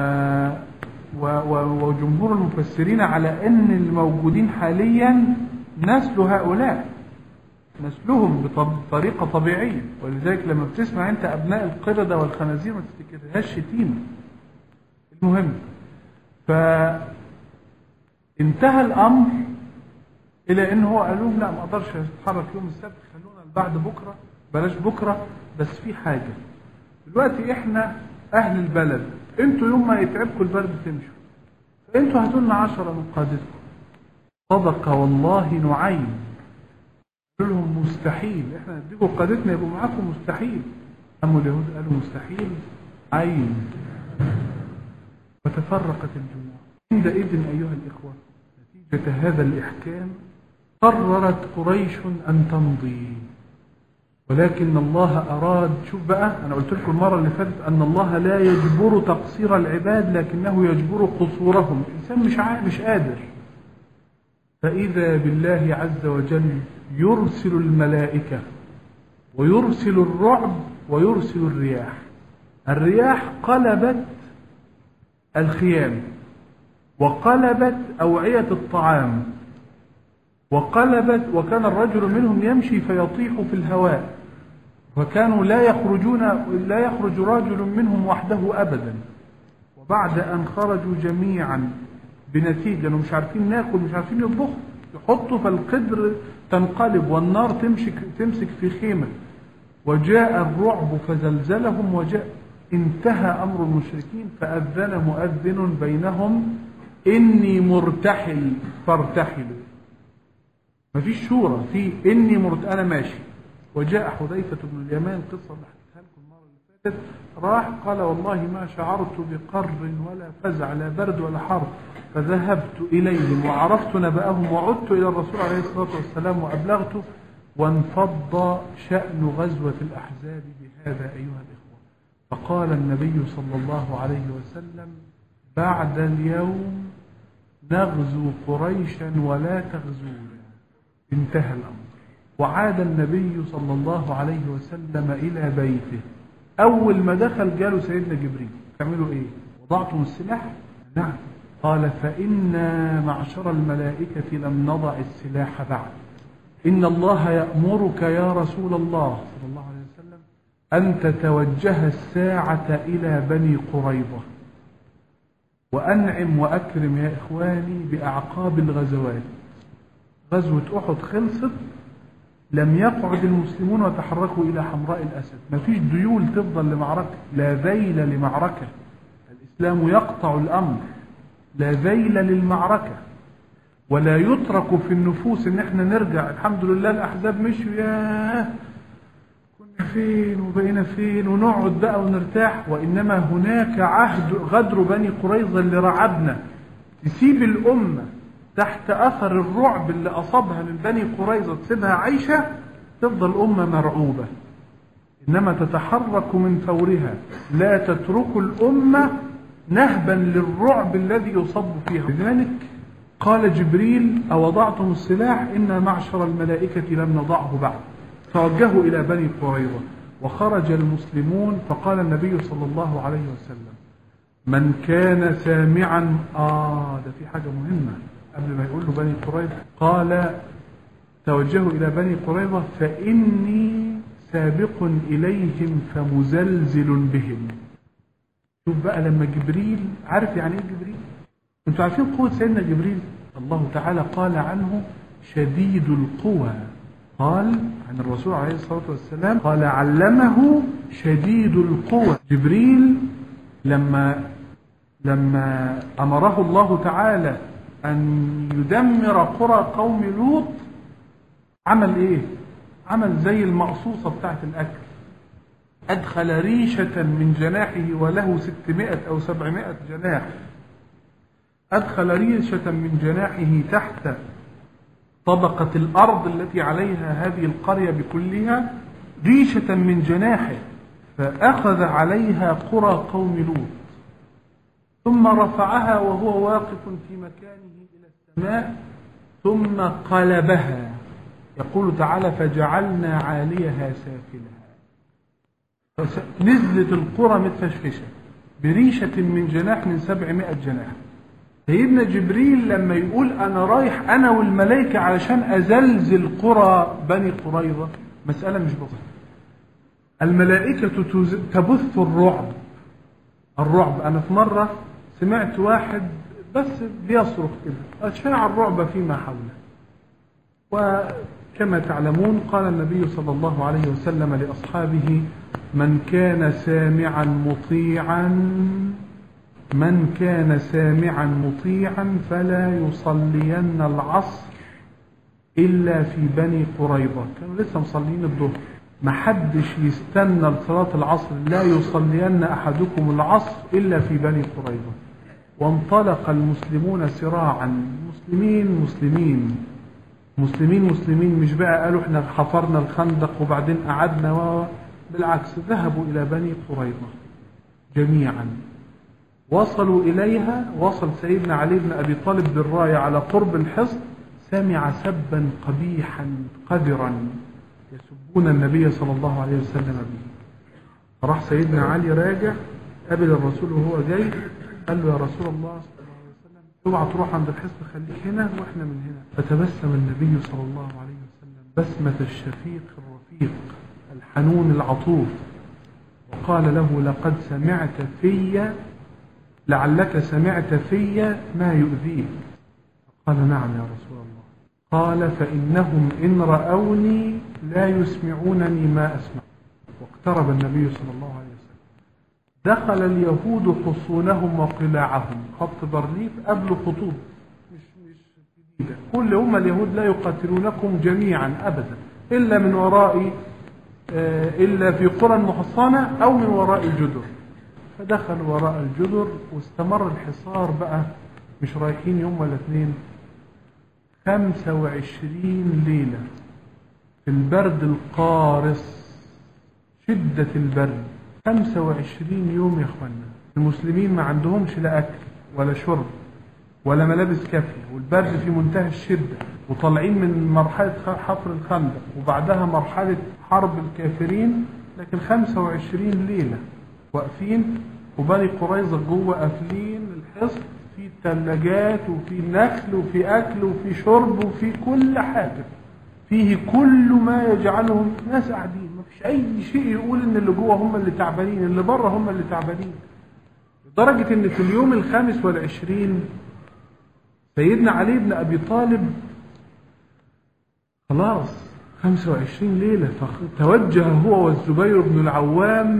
و... و... وجمهور المفسرين على ان الموجودين حاليا نسل هؤلاء، نسلهم بطريقة طبيعية، ولذلك لما بتسمع انت ابناء القردة والخنازير ما تفتكرهاش شتيمة. المهم فانتهى الامر الى ان هو قال لهم لا ما اقدرش اتحرك يوم السبت، خلونا بعد بكرة، بلاش بكرة، بس في حاجة دلوقتي احنا اهل البلد، انتوا يوم ما يتعبكم البرد تمشوا، فانتوا هاتوا لنا عشرة من قادتكم. صدق والله نعيم. قالوا لهم مستحيل، احنا نديكم قادتنا يبقوا معاكم، مستحيل. قاموا اليهود قالوا مستحيل عين، وتفرقت الجموع. عندئذ ايها الاخوة نتيجة هذا الاحكام قررت قريش أن تمضي، ولكن الله أراد. شوف بقى، أنا قلت لكم المرة اللي فاتت أن الله لا يجبر تقصير العباد لكنه يجبر قصورهم. الإنسان مش مش قادر، فإذا بالله عز وجل يرسل الملائكة ويرسل الرعب ويرسل الرياح. الرياح قلبت الخيام وقلبت أوعية الطعام وقلبت، وكان الرجل منهم يمشي فيطيح في الهواء، وكانوا لا يخرجون لا يخرج رجل منهم وحده أبدا. وبعد أن خرجوا جميعا بنتيجة أنهم مش عارفين ناكل مش عارفين يطبخوا، يحطوا في القدر تنقلب والنار تمسك تمسك في خيمة، وجاء الرعب فزلزلهم، وجاء انتهى أمر المشركين، فأذن مؤذن بينهم إني مرتحل فارتحلوا. مفيش شورى، في إني مرت أنا ماشي. وجاء حذيفة بن اليمان، قصة اللي حكيتها لكم المرة اللي فاتت، راح قال والله ما شعرت بقر ولا فزع، لا برد ولا حر، فذهبت إليهم وعرفت نبأهم وعدت إلى الرسول عليه الصلاة والسلام وأبلغته، وانفض شأن غزوة الأحزاب بهذا أيها الإخوة. فقال النبي صلى الله عليه وسلم بعد اليوم نغزو قريشا ولا تغزونا. انتهى الأمر. وعاد النبي صلى الله عليه وسلم إلى بيته. أول ما دخل جاله سيدنا جبريل، تعملوا إيه؟ وضعتم السلاح؟ نعم. قال فإنا معشر الملائكة لم نضع السلاح بعد، إن الله يأمرك يا رسول الله صلى الله عليه وسلم أن تتوجه الساعة إلى بني قريظة، وأنعم وأكرم يا إخواني بأعقاب الغزوات. غزوة أحد خلصت، لم يقعد المسلمون وتحركوا إلى حمراء الأسد، ما فيش ديول تفضل لمعركة، لا ذيل لمعركة. الإسلام يقطع الأمر، لا ذيل للمعركة، ولا يترك في النفوس ان احنا نرجع الحمد لله الأحزاب مشوا، ياه كنا فين وبقينا فين، ونقعد بقى ونرتاح. وإنما هناك عهد غدر بني قريظة اللي رعبنا، تسيب الأمة تحت أثر الرعب اللي أصابها من بني قريظة، تسيبها عايشة، تفضل أمة مرعوبة. إنما تتحرك من فورها، لا تترك الأمة نهبا للرعب الذي يصب فيها. لذلك قال جبريل أوضعتم السلاح؟ إن معشر الملائكة لم نضعه بعد. توجهوا إلى بني قريظة، وخرج المسلمون. فقال النبي صلى الله عليه وسلم من كان سامعا، آه ده في حاجة مهمة قبل ما يقول له بني قريظة، قال توجهوا إلى بني قريظة فإني سابق إليهم فمزلزل بهم. شوف بقى لما جبريل، عارف يعني ايه جبريل؟ انتوا عارفين قوة سيدنا جبريل؟ الله تعالى قال عنه شديد القوى، قال عن الرسول عليه الصلاة والسلام قال علمه شديد القوى. جبريل لما لما أمره الله تعالى أن يدمر قرى قوم لوط، عمل ايه؟ عمل زي المقصوصة بتاعت الأكل، أدخل ريشة من جناحه وله ستمائة أو سبعمائة جناح، أدخل ريشة من جناحه تحت طبقة الأرض التي عليها هذه القرية بكلها، ريشة من جناحه، فأخذ عليها قرى قوم لوط، ثم رفعها وهو واقف في مكانه إلى السماء، ثم قلبها. يقول تعالى فجعلنا عاليها سافلها. نزلت القرى متفشفشة بريشة من جناح من سبعمائة جناح. سيدنا جبريل لما يقول أنا رايح أنا والملائكة علشان أزلزل قرى بني قريظة، مسألة مش بسيطة. الملائكة تبث الرعب. الرعب أنا في مرة سمعت واحد بس بيصرخ كده، أشاع الرعب فيما حوله. وكما تعلمون قال النبي صلى الله عليه وسلم لأصحابه من كان سامعا مطيعا من كان سامعا مطيعا فلا يصلين العصر إلا في بني قريظة. كانوا لسه مصلين الظهر، ما حدش يستنى لصلاة العصر، لا يصلين أحدكم العصر إلا في بني قريظة. وانطلق المسلمون سراعا، مسلمين مسلمين مسلمين مسلمين، مش بقى قالوا احنا حفرنا الخندق وبعدين قعدنا، و... بالعكس ذهبوا إلى بني قريظة جميعا. وصلوا إليها، وصل سيدنا علي بن أبي طالب بالراية على قرب الحصن، سمع سبا قبيحا قذرا يسبون النبي صلى الله عليه وسلم به. راح سيدنا علي راجع قابل الرسول وهو جاي، قال له يا رسول الله صلى الله عليه وسلم اوعى تروح عند الحصن، خليك هنا واحنا من هنا. فتبسم النبي صلى الله عليه وسلم بسمة الشفيق الرفيق الحنون العطوف، وقال له لقد سمعت في لعلك سمعت في ما يؤذيك. قال نعم يا رسول الله. قال فإنهم إن رأوني لا يسمعونني ما أسمع. واقترب النبي صلى الله عليه وسلم. دخل اليهود حصونهم وقلاعهم، خط بارليف قبل خطوط مش مش جديدة، كل هم اليهود لا يقاتلونكم جميعا أبدا إلا من وراء إلا في قرى محصنة أو من وراء الجدر. فدخل وراء الجدر واستمر الحصار بقى، مش رايحين يوم ولا اثنين، خمسة وعشرين ليلة في البرد القارس، شدة البرد، خمسة وعشرين يوم يا اخوانا. المسلمين ما عندهمش لا أكل ولا شرب ولا ملابس كافية، والبرد في منتهى الشدة، وطالعين من مرحلة حفر الخندق وبعدها مرحلة حرب الكافرين، لكن خمسة وعشرين ليلة واقفين، وبني قريظة جوه قافلين الحصن، في ثلاجات وفي نخل وفي أكل وفي شرب وفي كل حاجة، فيه كل ما يجعلهم ناس قاعدين، ما فيش أي شيء يقول إن اللي جوه هم اللي تعبانين، اللي بره هم اللي تعبانين. لدرجة إن في اليوم الخامس والعشرين سيدنا علي بن أبي طالب خلاص خمسة وعشرين ليلة، فتوجه هو والزبير بن العوام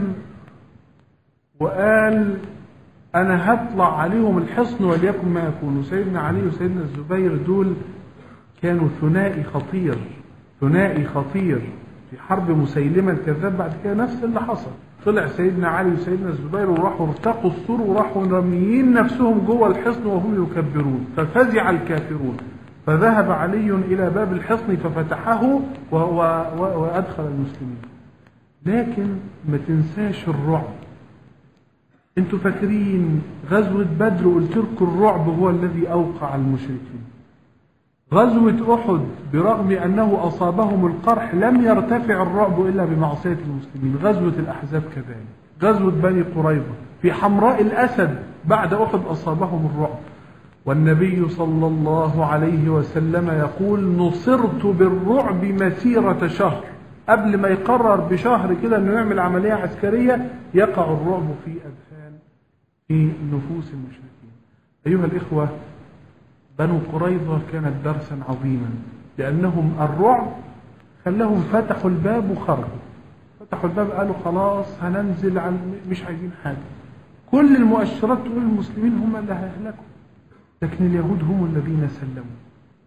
وقال أنا هطلع عليهم الحصن وليكن ما يكون. وسيدنا علي وسيدنا الزبير دول كانوا ثنائي خطير، ثنائي خطير في حرب مسيلمة الكذاب. بعد كده نفس اللي حصل، طلع سيدنا علي وسيدنا الزبير وراحوا ارتقوا السور وراحوا رميين نفسهم جوه الحصن وهم يكبرون، ففزع الكافرون، فذهب علي إلى باب الحصن ففتحه وأدخل المسلمين. لكن ما تنساش الرعب. انتوا فاكرين غزوة بدر قلت لكم الرعب هو الذي أوقع المشركين. غزوة أحد برغم أنه أصابهم القرح لم يرتفع الرعب إلا بمعصية المسلمين. غزوة الأحزاب كذلك، غزوة بني قريظة في حمراء الأسد بعد أحد أصابهم الرعب. والنبي صلى الله عليه وسلم يقول نصرت بالرعب مسيرة شهر. قبل ما يقرر بشهر كده أنه يعمل عملية عسكرية يقع الرعب في أذهان في نفوس المشركين. أيها الإخوة، بنو قريظة كانت درسا عظيما، لأنهم الرعب خلاهم فتحوا الباب وخرجوا، فتحوا الباب قالوا خلاص هننزل عن مش عايزين حاجة. كل المؤشرات تقول المسلمين هم اللي هيهلكوا، لكن اليهود هم الذين سلموا.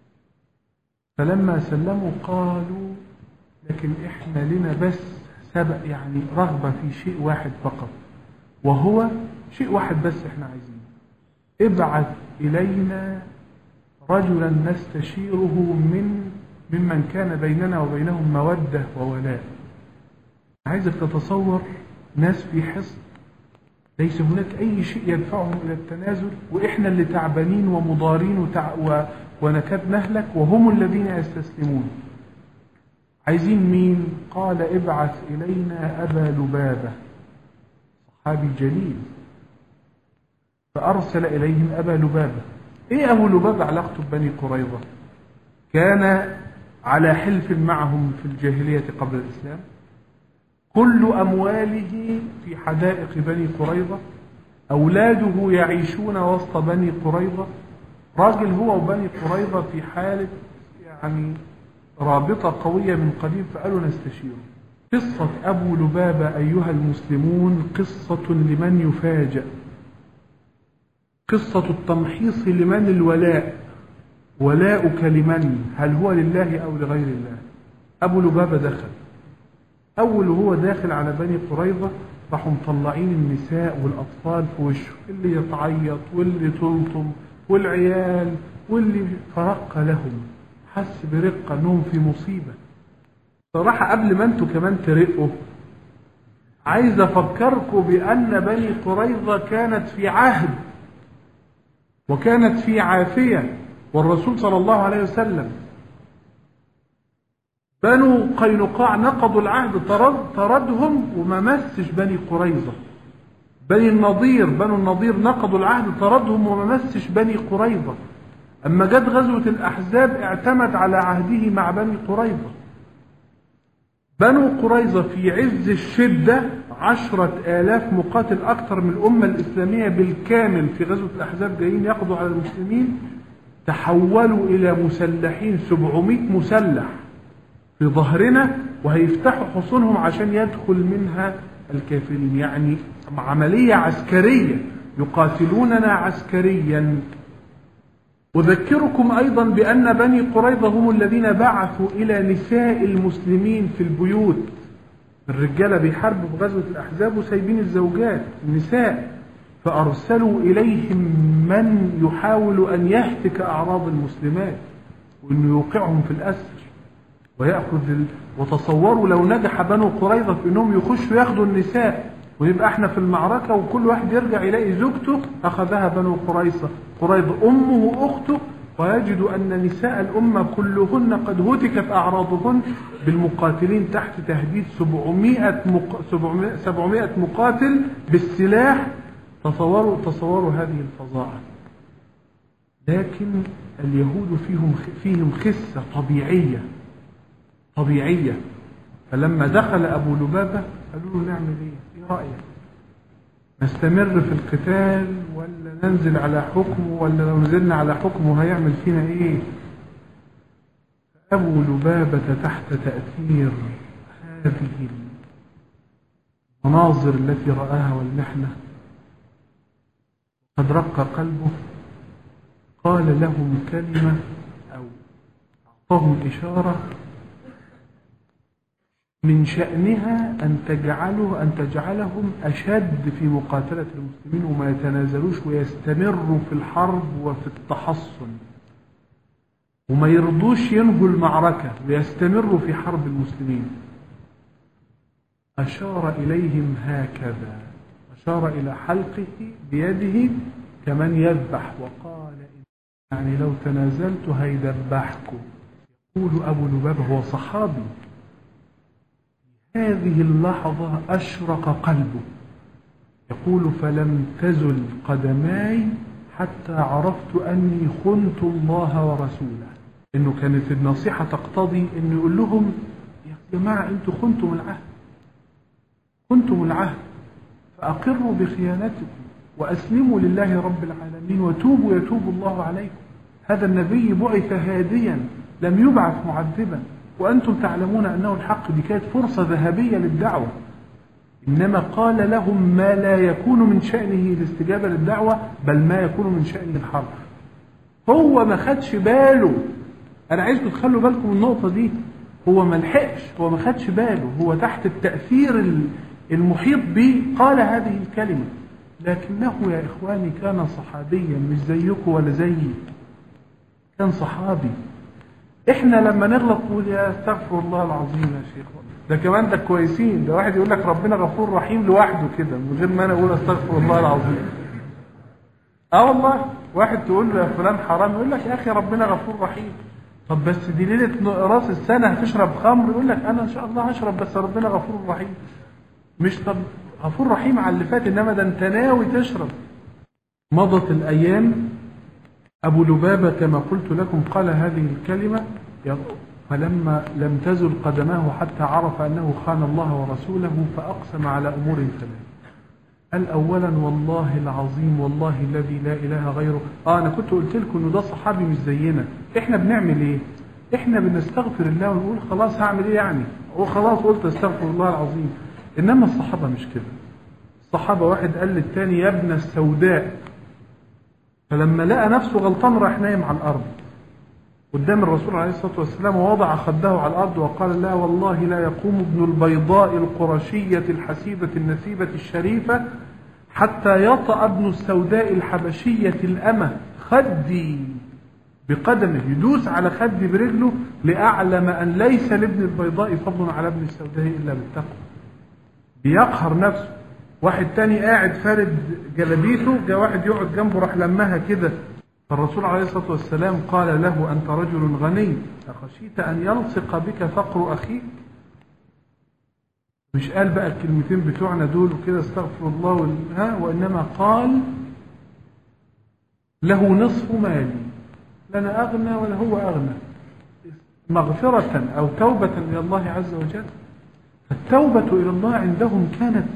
فلما سلموا قالوا لكن احنا لنا بس سبق، يعني رغبة في شيء واحد فقط، وهو شيء واحد بس احنا عايزينه، ابعث إلينا رجلا نستشيره من ممن كان بيننا وبينهم مودة وولاء. عايزك تتصور ناس في حصن ليس هناك أي شيء يدفعهم إلى التنازل، وإحنا اللي تعبانين ومضارين وتع... و... ونكاد نهلك، وهم الذين يستسلمون. عايزين مين؟ قال ابعث إلينا أبا لبابة، صحابي جليل. فأرسل إليهم أبا لبابة. إيه أبو لبابة علاقته ببني قريظة؟ كان على حلف معهم في الجاهلية قبل الإسلام، كل أمواله في حدائق بني قريظة، أولاده يعيشون وسط بني قريظة، راجل هو وبني قريظة في حالة يعني رابطة قوية من قديم، فقالوا نستشيره. قصة أبو لبابة أيها المسلمون قصة لمن يفاجأ، قصة التمحيص لمن الولاء، ولاؤك لمن؟ هل هو لله أو لغير الله؟ أبو لبابة دخل، أول هو داخل على بني قريظة راحوا مطلعين النساء والأطفال في وشه، اللي يتعيط واللي تلطم والعيال واللي فرق لهم، حس برقة أنهم في مصيبة. صراحة قبل ما أنتوا كمان ترقوا، عايز أفكركم بأن بني قريظة كانت في عهد وكانت في عافية، والرسول صلى الله عليه وسلم بنو قينقاع نقضوا العهد، طرد طردهم وما مسش بني قريظة. بني النضير بنو النضير نقضوا العهد، طردهم وما مسش بني قريظة. أما جت غزوة الأحزاب اعتمد على عهده مع بني قريظة. بنو قريظة في عز الشدة عشرة آلاف مقاتل، أكثر من الأمة الإسلامية بالكامل في غزوة الأحزاب جايين يقضوا على المسلمين، تحولوا إلى مسلحين، سبعمائة مسلح في ظهرنا، وهيفتحوا حصونهم عشان يدخل منها الكافرين. يعني عملية عسكرية، يقاتلوننا عسكريا. أذكركم أيضا بأن بني قريظة هم الذين بعثوا إلى نساء المسلمين في البيوت. الرجالة بيحاربوا في غزوة الأحزاب وسايبين الزوجات النساء، فأرسلوا إليهم من يحاول أن يهتك أعراض المسلمات وأنه يوقعهم في الأسر ويأخذ ال... وتصوروا لو نجح بنو قريظة في أنهم يخشوا ياخذوا النساء، ويبقى احنا في المعركة وكل واحد يرجع يلاقي زوجته أخذها بنو قريظة قريظة أمه وأخته، ويجد أن نساء الأمة كلهن قد هتكت أعراضهن بالمقاتلين تحت تهديد سبعمائة مق... سبعمائة مقاتل بالسلاح. تصوروا تصوروا هذه الفظاعة. لكن اليهود فيهم فيهم خسة طبيعية طبيعية. فلما دخل أبو لبابة قالوا له نعمل إيه؟ إيه رأيك؟ نستمر في القتال ولا ننزل على حكمه؟ ولا لو نزلنا على حكمه هيعمل فينا إيه؟ أبو لبابة تحت تأثير هذه المناظر التي رآها والمحنة قد رق قلبه، قال لهم كلمة أو أعطاهم إشارة من شأنها أن تجعله أن تجعلهم أشد في مقاتلة المسلمين وما يتنازلوش ويستمروا في الحرب وفي التحصن، وما يرضوش ينهوا المعركة ويستمروا في حرب المسلمين. أشار إليهم هكذا، أشار إلى حلقه بيده كمن يذبح، وقال يعني لو تنازلت هيذبحكم. يقول أبو لبابة هو صحابي، هذه اللحظة أشرق قلبه، يقول فلم تزل قدماي حتى عرفت أني خنت الله ورسوله. إنه كانت النصيحة تقتضي إنه يقول لهم يا جماعة أنتم خنتم العهد، خنتم العهد، فأقروا بخيانتكم وأسلموا لله رب العالمين وتوبوا يتوب الله عليكم. هذا النبي بعث هاديا لم يبعث معذبا، وأنتم تعلمون أنه الحق. دي كانت فرصة ذهبية للدعوة، إنما قال لهم ما لا يكون من شأنه الاستجابة للدعوة بل ما يكون من شأنه الحرب. هو ما خدش باله. أنا عايزكم تخلوا بالكم النقطة دي. هو ما لحقش، هو ما خدش باله، هو تحت التأثير المحيط به قال هذه الكلمة. لكنه يا إخواني كان صحابيا مش زيكم ولا زيي، كان صحابي. احنا لما نغلط نقول يا استغفر الله العظيم يا شيخ، ده كمان ده كويسين، ده واحد يقول لك ربنا غفور رحيم لوحده كده من غير ما انا اقول استغفر الله العظيم. اه والله واحد تقول له يا فلان حرام يقول لك يا اخي ربنا غفور رحيم. طب بس دي ليله راس السنه هتشرب خمر، يقول لك انا ان شاء الله هشرب بس ربنا غفور رحيم. مش طب غفور رحيم على اللي فات، انما ده انت ناوي تشرب. مضت الايام، أبو لبابة كما قلت لكم قال هذه الكلمة، فلما لم تزل قدماه حتى عرف أنه خان الله ورسوله فأقسم على أمور ثلاث. قال أولا والله العظيم والله الذي لا إله غيره. آه أنا كنت قلت لكم إنه ده صحابي مش زينا. إحنا بنعمل إيه؟ إحنا بنستغفر الله ونقول خلاص هعمل إيه يعني؟ وخلاص قلت استغفر الله العظيم. إنما الصحابة مش كده. الصحابة واحد قال للتاني يا ابن السوداء، فلما لقى نفسه غلطان راح نايم على الأرض قدام الرسول عليه الصلاة والسلام ووضع خده على الأرض وقال لا والله لا يقوم ابن البيضاء القرشية الحسيبة النسيبة الشريفة حتى يطأ ابن السوداء الحبشية الأمة خدي بقدمه، يدوس على خدي برجله لأعلم أن ليس لابن البيضاء فضل على ابن السوداء إلا بالتقوى. بيقهر نفسه. واحد تاني قاعد فارد جلبيته، جاء واحد يقعد جنبه راح لمها كده، فالرسول عليه الصلاة والسلام قال له أنت رجل غني أخشيت أن يلصق بك فقر أخيك؟ مش قال بقى الكلمتين بتوعنا دول وكده استغفر الله ها، وإنما قال له نصف مالي، لنا أغنى ولا هو أغنى، مغفرة أو توبة إلى الله عز وجل. التوبة إلى الله عندهم كانت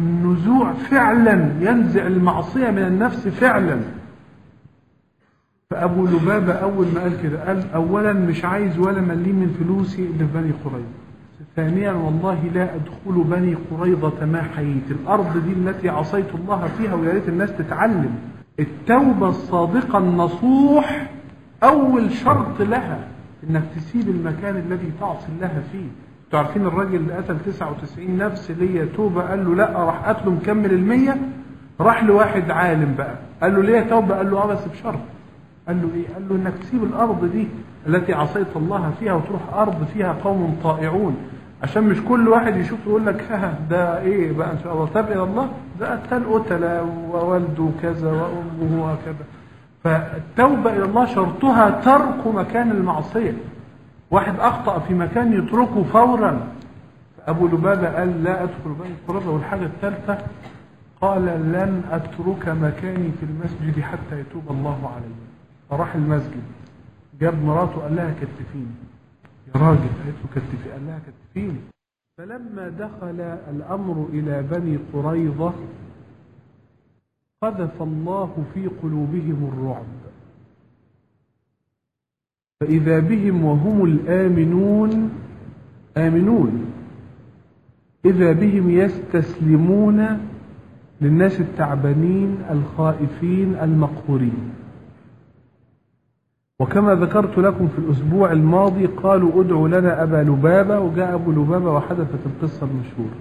نزوع فعلا، ينزع المعصية من النفس فعلا. فأبو لبابة أول ما قال كده قال أولا مش عايز ولا مليم من فلوسي إلا في بني قريظة. ثانيا والله لا أدخل بني قريظة ما حييت، الأرض دي التي عصيت الله فيها ويا ريت الناس تتعلم. التوبة الصادقة النصوح أول شرط لها إنك تسيب المكان الذي تعصي الله فيه. انتوا عارفين الراجل اللي قتل تسعة وتسعين نفس ليه توبة؟ قال له لا، راح قتله مكمل المية. راح لواحد عالم بقى قال له ليه توبة؟ قال له اه بس بشرط. قال له ايه؟ قال له انك تسيب الارض دي التي عصيت الله فيها وتروح ارض فيها قوم طائعون، عشان مش كل واحد يشوف يقول لك ها ده ايه بقى ان شاء الله تاب الى الله، ده قتل قتله ووالده كذا وامه وكذا. فالتوبة الى الله شرطها ترك مكان المعصية. واحد اخطأ في مكان يتركه فورا. فابو لبابة قال لا ادخل بني قريظة. والحاجة الثالثة قال لن اترك مكاني في المسجد حتى يتوب الله علي. فراح المسجد جاب مراته قال لها كتفيني يا راجل، قالت له كتفي، قال لها كتفيني. فلما دخل الامر الى بني قريظة قذف الله في قلوبهم الرعب، فإذا بهم وهم الآمنون آمنون إذا بهم يستسلمون للناس التعبانين الخائفين المقهورين. وكما ذكرت لكم في الأسبوع الماضي قالوا ادعوا لنا أبا لبابة، وجاء أبو لبابة وحدثت القصة المشهورة.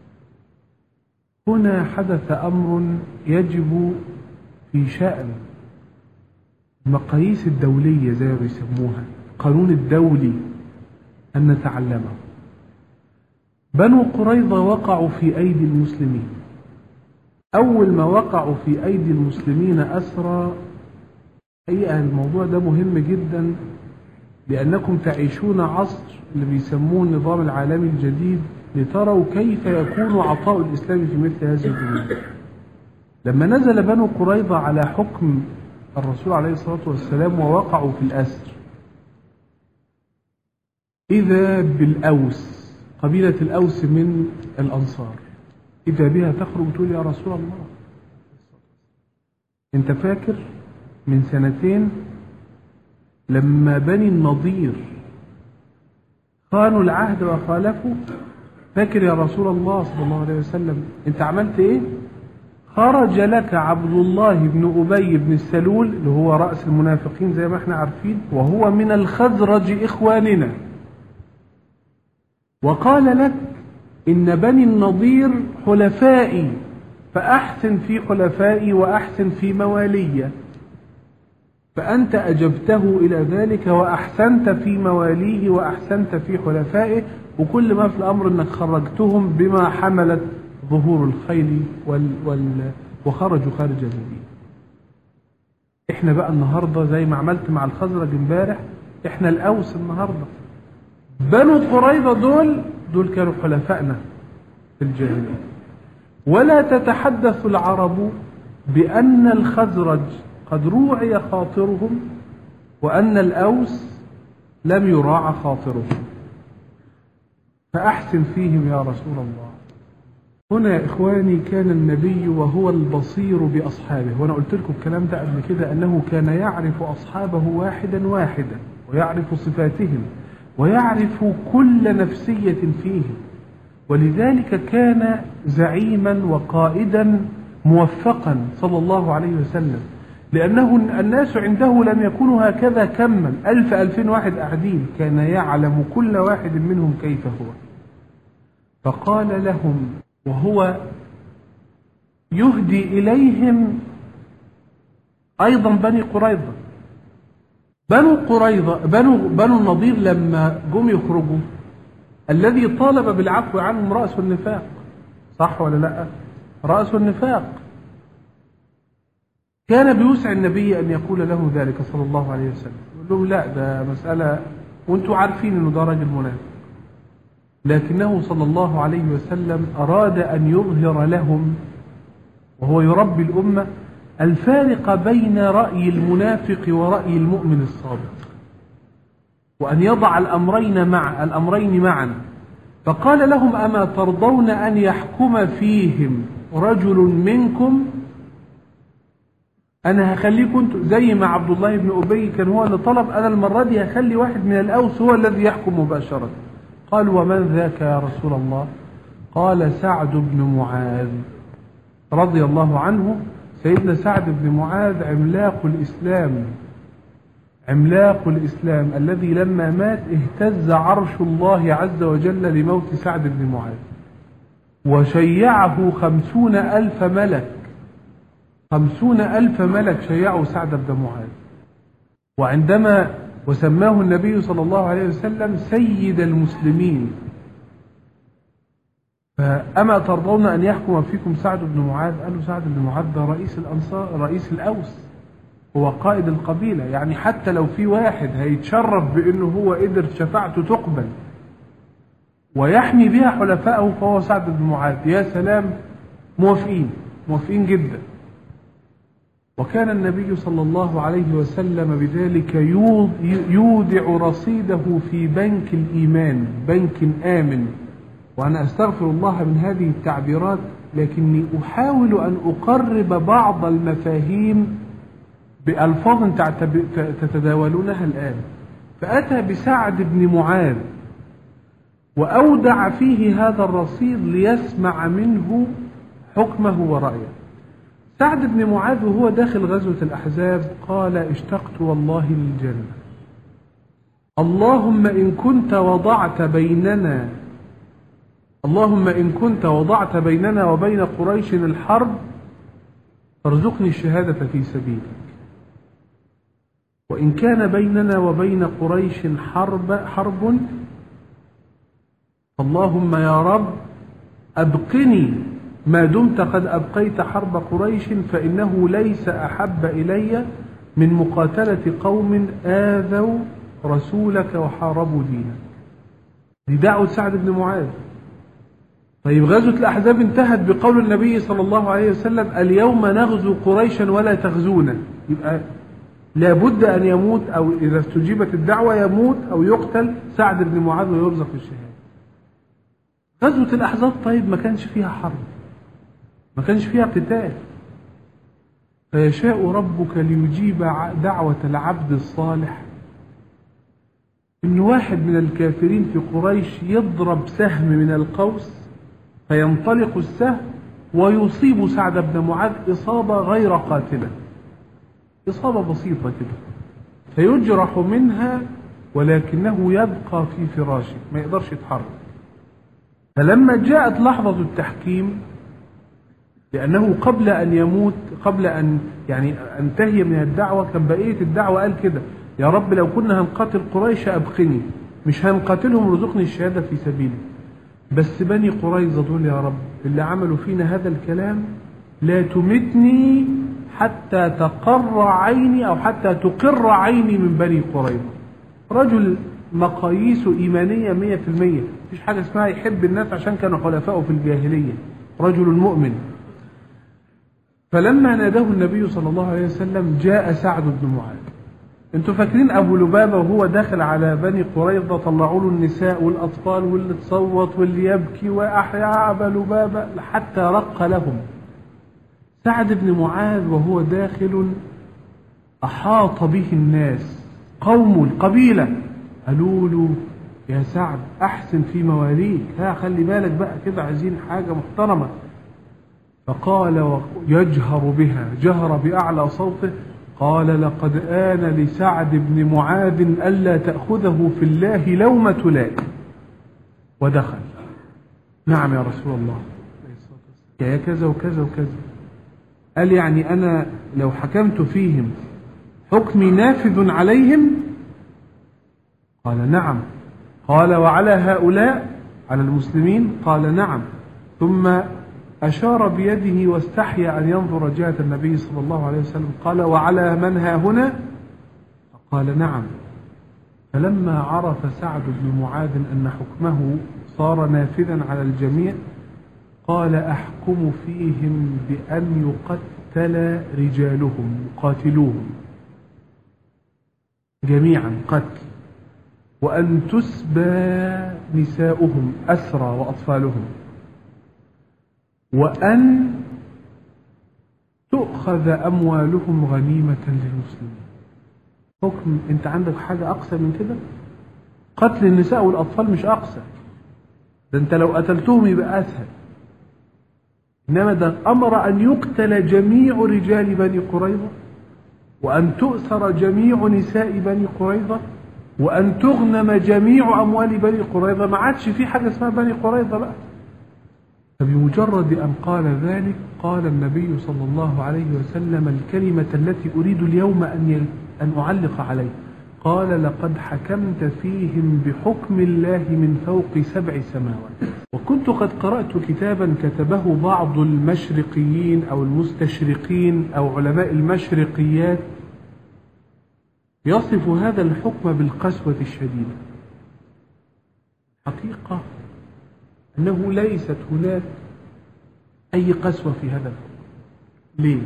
هنا حدث أمر يجب في شأن المقاييس الدولية زي ما بيسموها، القانون الدولي، أن نتعلمه. بنو قريظة وقعوا في أيدي المسلمين. أول ما وقعوا في أيدي المسلمين أسرى. حقيقة الموضوع ده مهم جدا لأنكم تعيشون عصر اللي بيسموه النظام العالمي الجديد، لتروا كيف يكون عطاء الإسلام في مثل هذه الأمور. لما نزل بنو قريظة على حكم الرسول عليه الصلاة والسلام ووقعوا في الأسر، إذا بالأوس، قبيلة الأوس من الأنصار، إذا بها تخرج تقول يا رسول الله أنت فاكر من سنتين لما بني النضير خانوا العهد وخالفوا؟ فاكر يا رسول الله صلى الله عليه وسلم أنت عملت إيه؟ خرج لك عبد الله بن أبي بن السلول اللي هو رأس المنافقين زي ما احنا عارفين، وهو من الخزرج إخواننا، وقال لك إن بني النضير حلفائي فأحسن في حلفائي وأحسن في موالي. فأنت أجبته إلى ذلك وأحسنت في مواليه وأحسنت في حلفائه، وكل ما في الأمر أنك خرجتهم بما حملت ظهور الخيل وال وال وخرجوا خارج المدينة. احنا بقى النهاردة زي ما عملت مع الخزرج امبارح، احنا الأوس النهاردة. بنو قريظة دول دول كانوا حلفائنا في الجاهلية. ولا تتحدث العرب بأن الخزرج قد روعي خاطرهم وأن الأوس لم يراعى خاطرهم، فأحسن فيهم يا رسول الله. هنا يا إخواني كان النبي وهو البصير بأصحابه، وأنا قلت لكم الكلام ده قبل كده، أنه كان يعرف أصحابه واحدا واحدا ويعرف صفاتهم ويعرف كل نفسية فيهم، ولذلك كان زعيما وقائدا موفقا صلى الله عليه وسلم، لأنه الناس عنده لم يكونوا هكذا كما ألف ألفين واحد قاعدين، كان يعلم كل واحد منهم كيف هو. فقال لهم وهو يهدي إليهم أيضا بني قريظة. بنو قريظة بنو, بنو النضير لما جم يخرجوا، الذي طالب بالعفو عنهم رأس النفاق، صح ولا لا؟ رأس النفاق. كان بيوسع النبي أن يقول له ذلك صلى الله عليه وسلم، يقول لهم لا ده مسألة وانتوا عارفين انه ده راجل منافق، لكنه صلى الله عليه وسلم أراد أن يظهر لهم وهو يربي الأمة الفارق بين رأي المنافق ورأي المؤمن الصادق، وأن يضع الأمرين مع الأمرين معا. فقال لهم أما ترضون أن يحكم فيهم رجل منكم أنا هخليكم انتوا زي ما عبد الله بن أبي كان هو اللي طلب، أنا المرة دي هخلي واحد من الأوس هو الذي يحكم مباشرة. قال ومن ذاك يا رسول الله؟ قال سعد بن معاذ رضي الله عنه. سيدنا سعد بن معاذ عملاق الإسلام، عملاق الإسلام الذي لما مات اهتز عرش الله عز وجل لموت سعد بن معاذ، وشيعه خمسون ألف ملك، خمسون ألف ملك شيعوا سعد بن معاذ. وعندما وسماه النبي صلى الله عليه وسلم سيد المسلمين. فأما ترضون أن يحكم فيكم سعد بن معاذ؟ قالوا سعد بن معاذ ده رئيس الأنصار، رئيس الأوس، هو قائد القبيلة، يعني حتى لو في واحد هيتشرف بأنه هو قدر شفاعته تقبل ويحمي بها حلفائه فهو سعد بن معاذ. يا سلام، موافقين موافقين جدا. وكان النبي صلى الله عليه وسلم بذلك يودع رصيده في بنك الإيمان، بنك آمن. وأنا أستغفر الله من هذه التعبيرات، لكني أحاول أن أقرب بعض المفاهيم بألفاظ تتداولونها الآن. فأتى بسعد بن معاذ وأودع فيه هذا الرصيد ليسمع منه حكمه ورأيه. سعد بن معاذ وهو داخل غزوة الأحزاب قال اشتقت والله للجنة، اللهم إن كنت وضعت بيننا اللهم إن كنت وضعت بيننا وبين قريش الحرب فارزقني الشهادة في سبيلك، وإن كان بيننا وبين قريش حرب حرب اللهم يا رب أبقني ما دمت قد أبقيت حرب قريش، فإنه ليس أحب إلي من مقاتلة قوم آذوا رسولك وحاربوا دينك. دي دعوة سعد بن معاذ. طيب غزوة الأحزاب انتهت بقول النبي صلى الله عليه وسلم اليوم نغزو قريشا ولا تغزونا، يبقى لابد أن يموت، أو إذا استجيبت الدعوة يموت أو يقتل سعد بن معاذ ويرزق بالشهادة. غزوة الأحزاب طيب ما كانش فيها حرب، ما كانش فيها قتال، فيشاء ربك ليجيب دعوة العبد الصالح إن واحد من الكافرين في قريش يضرب سهم من القوس فينطلق السهم ويصيب سعد بن معاذ إصابة غير قاتلة، إصابة بسيطة كده، فيجرح منها ولكنه يبقى في فراشه ما يقدرش يتحرك. فلما جاءت لحظة التحكيم، لأنه قبل أن يموت، قبل أن يعني انتهي من الدعوة، كان بقية الدعوة قال كده يا رب لو كنا هنقاتل قريش أبقني، مش هنقاتلهم رزقني الشهادة في سبيلي، بس بني قريظة دول يا رب اللي عملوا فينا هذا الكلام لا تمتني حتى تقر عيني أو حتى تقر عيني من بني قريظة. رجل مقاييسه إيمانية مية في المية، مفيش حاجة اسمها يحب الناس عشان كانوا حلفاءه في الجاهلية، رجل مؤمن. فلما ناداه النبي صلى الله عليه وسلم جاء سعد بن معاذ. انتوا فاكرين أبو لبابة وهو داخل على بني قريظة طلعوا له النساء والأطفال واللي تصوت واللي يبكي وأحيا أبا لبابة حتى رق لهم. سعد بن معاذ وهو داخل أحاط به الناس، قوم القبيلة قالوا له يا سعد أحسن في مواليك، ها خلي بالك بقى كده عايزين حاجة محترمة. فقال يجهر بها، جهر بأعلى صوته، قال لقد آن لسعد بن معاذ ألا تأخذه في الله لومة لائم. ودخل. نعم يا رسول الله، يا كذا وكذا وكذا. قال يعني أنا لو حكمت فيهم حكمي نافذ عليهم؟ قال نعم. قال وعلى هؤلاء، على المسلمين؟ قال نعم. ثم أشار بيده واستحيا أن ينظر جهة النبي صلى الله عليه وسلم، قال وعلى من ها هنا؟ قال نعم. فلما عرف سعد بن معاذ أن حكمه صار نافذا على الجميع قال أحكم فيهم بأن يقتل رجالهم، يقاتلوهم جميعا قتل، وأن تسبى نساؤهم أسرى وأطفالهم، وأن تؤخذ أموالهم غنيمة للمسلمين. حكم أنت عندك حاجة أقسى من كده؟ قتل النساء والأطفال مش أقسى، ده أنت لو قتلتهم يبقى أسهل. إنما ده أمر أن يقتل جميع رجال بني قريظة، وأن تؤثر جميع نساء بني قريظة، وأن تغنم جميع أموال بني قريظة. ما عادش في حاجة اسمها بني قريظة بقى. فبمجرد أن قال ذلك قال النبي صلى الله عليه وسلم الكلمة التي أريد اليوم أن أن أعلق عليه، قال: لقد حكمت فيهم بحكم الله من فوق سبع سماوات. وكنت قد قرأت كتابا كتبه بعض المشرقيين أو المستشرقين أو علماء المشرقيات يصف هذا الحكم بالقسوة الشديدة. حقيقة أنه ليست هناك أي قسوة في هذا الحكم. ليه؟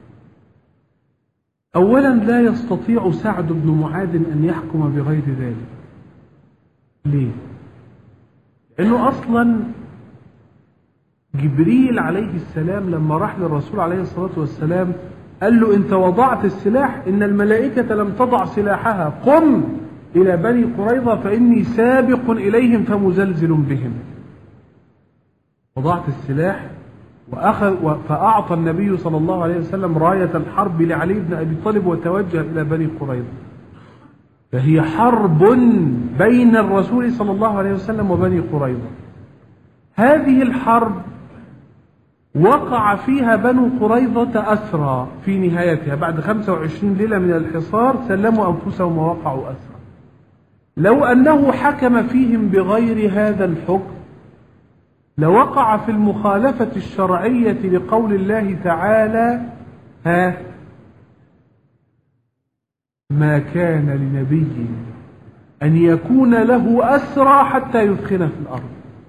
أولا لا يستطيع سعد بن معاذ أن يحكم بغير ذلك. ليه؟ لأنه أصلا جبريل عليه السلام لما راح للرسول عليه الصلاة والسلام قال له: أنت وضعت السلاح، إن الملائكة لم تضع سلاحها، قم إلى بني قريظة فإني سابق إليهم فمزلزل بهم. وضعت السلاح وأخذ فأعطى النبي صلى الله عليه وسلم راية الحرب لعلي بن أبي طالب وتوجه إلى بني قريظة. فهي حرب بين الرسول صلى الله عليه وسلم وبني قريظة. هذه الحرب وقع فيها بنو قريظة أسرى في نهايتها، بعد خمسة وعشرين ليلة من الحصار سلموا أنفسهم ووقعوا أسرى. لو أنه حكم فيهم بغير هذا الحكم لوقع في المخالفة الشرعية لقول الله تعالى: ها ما كان لنبي أن يكون له أسرى حتى يثخن في الأرض.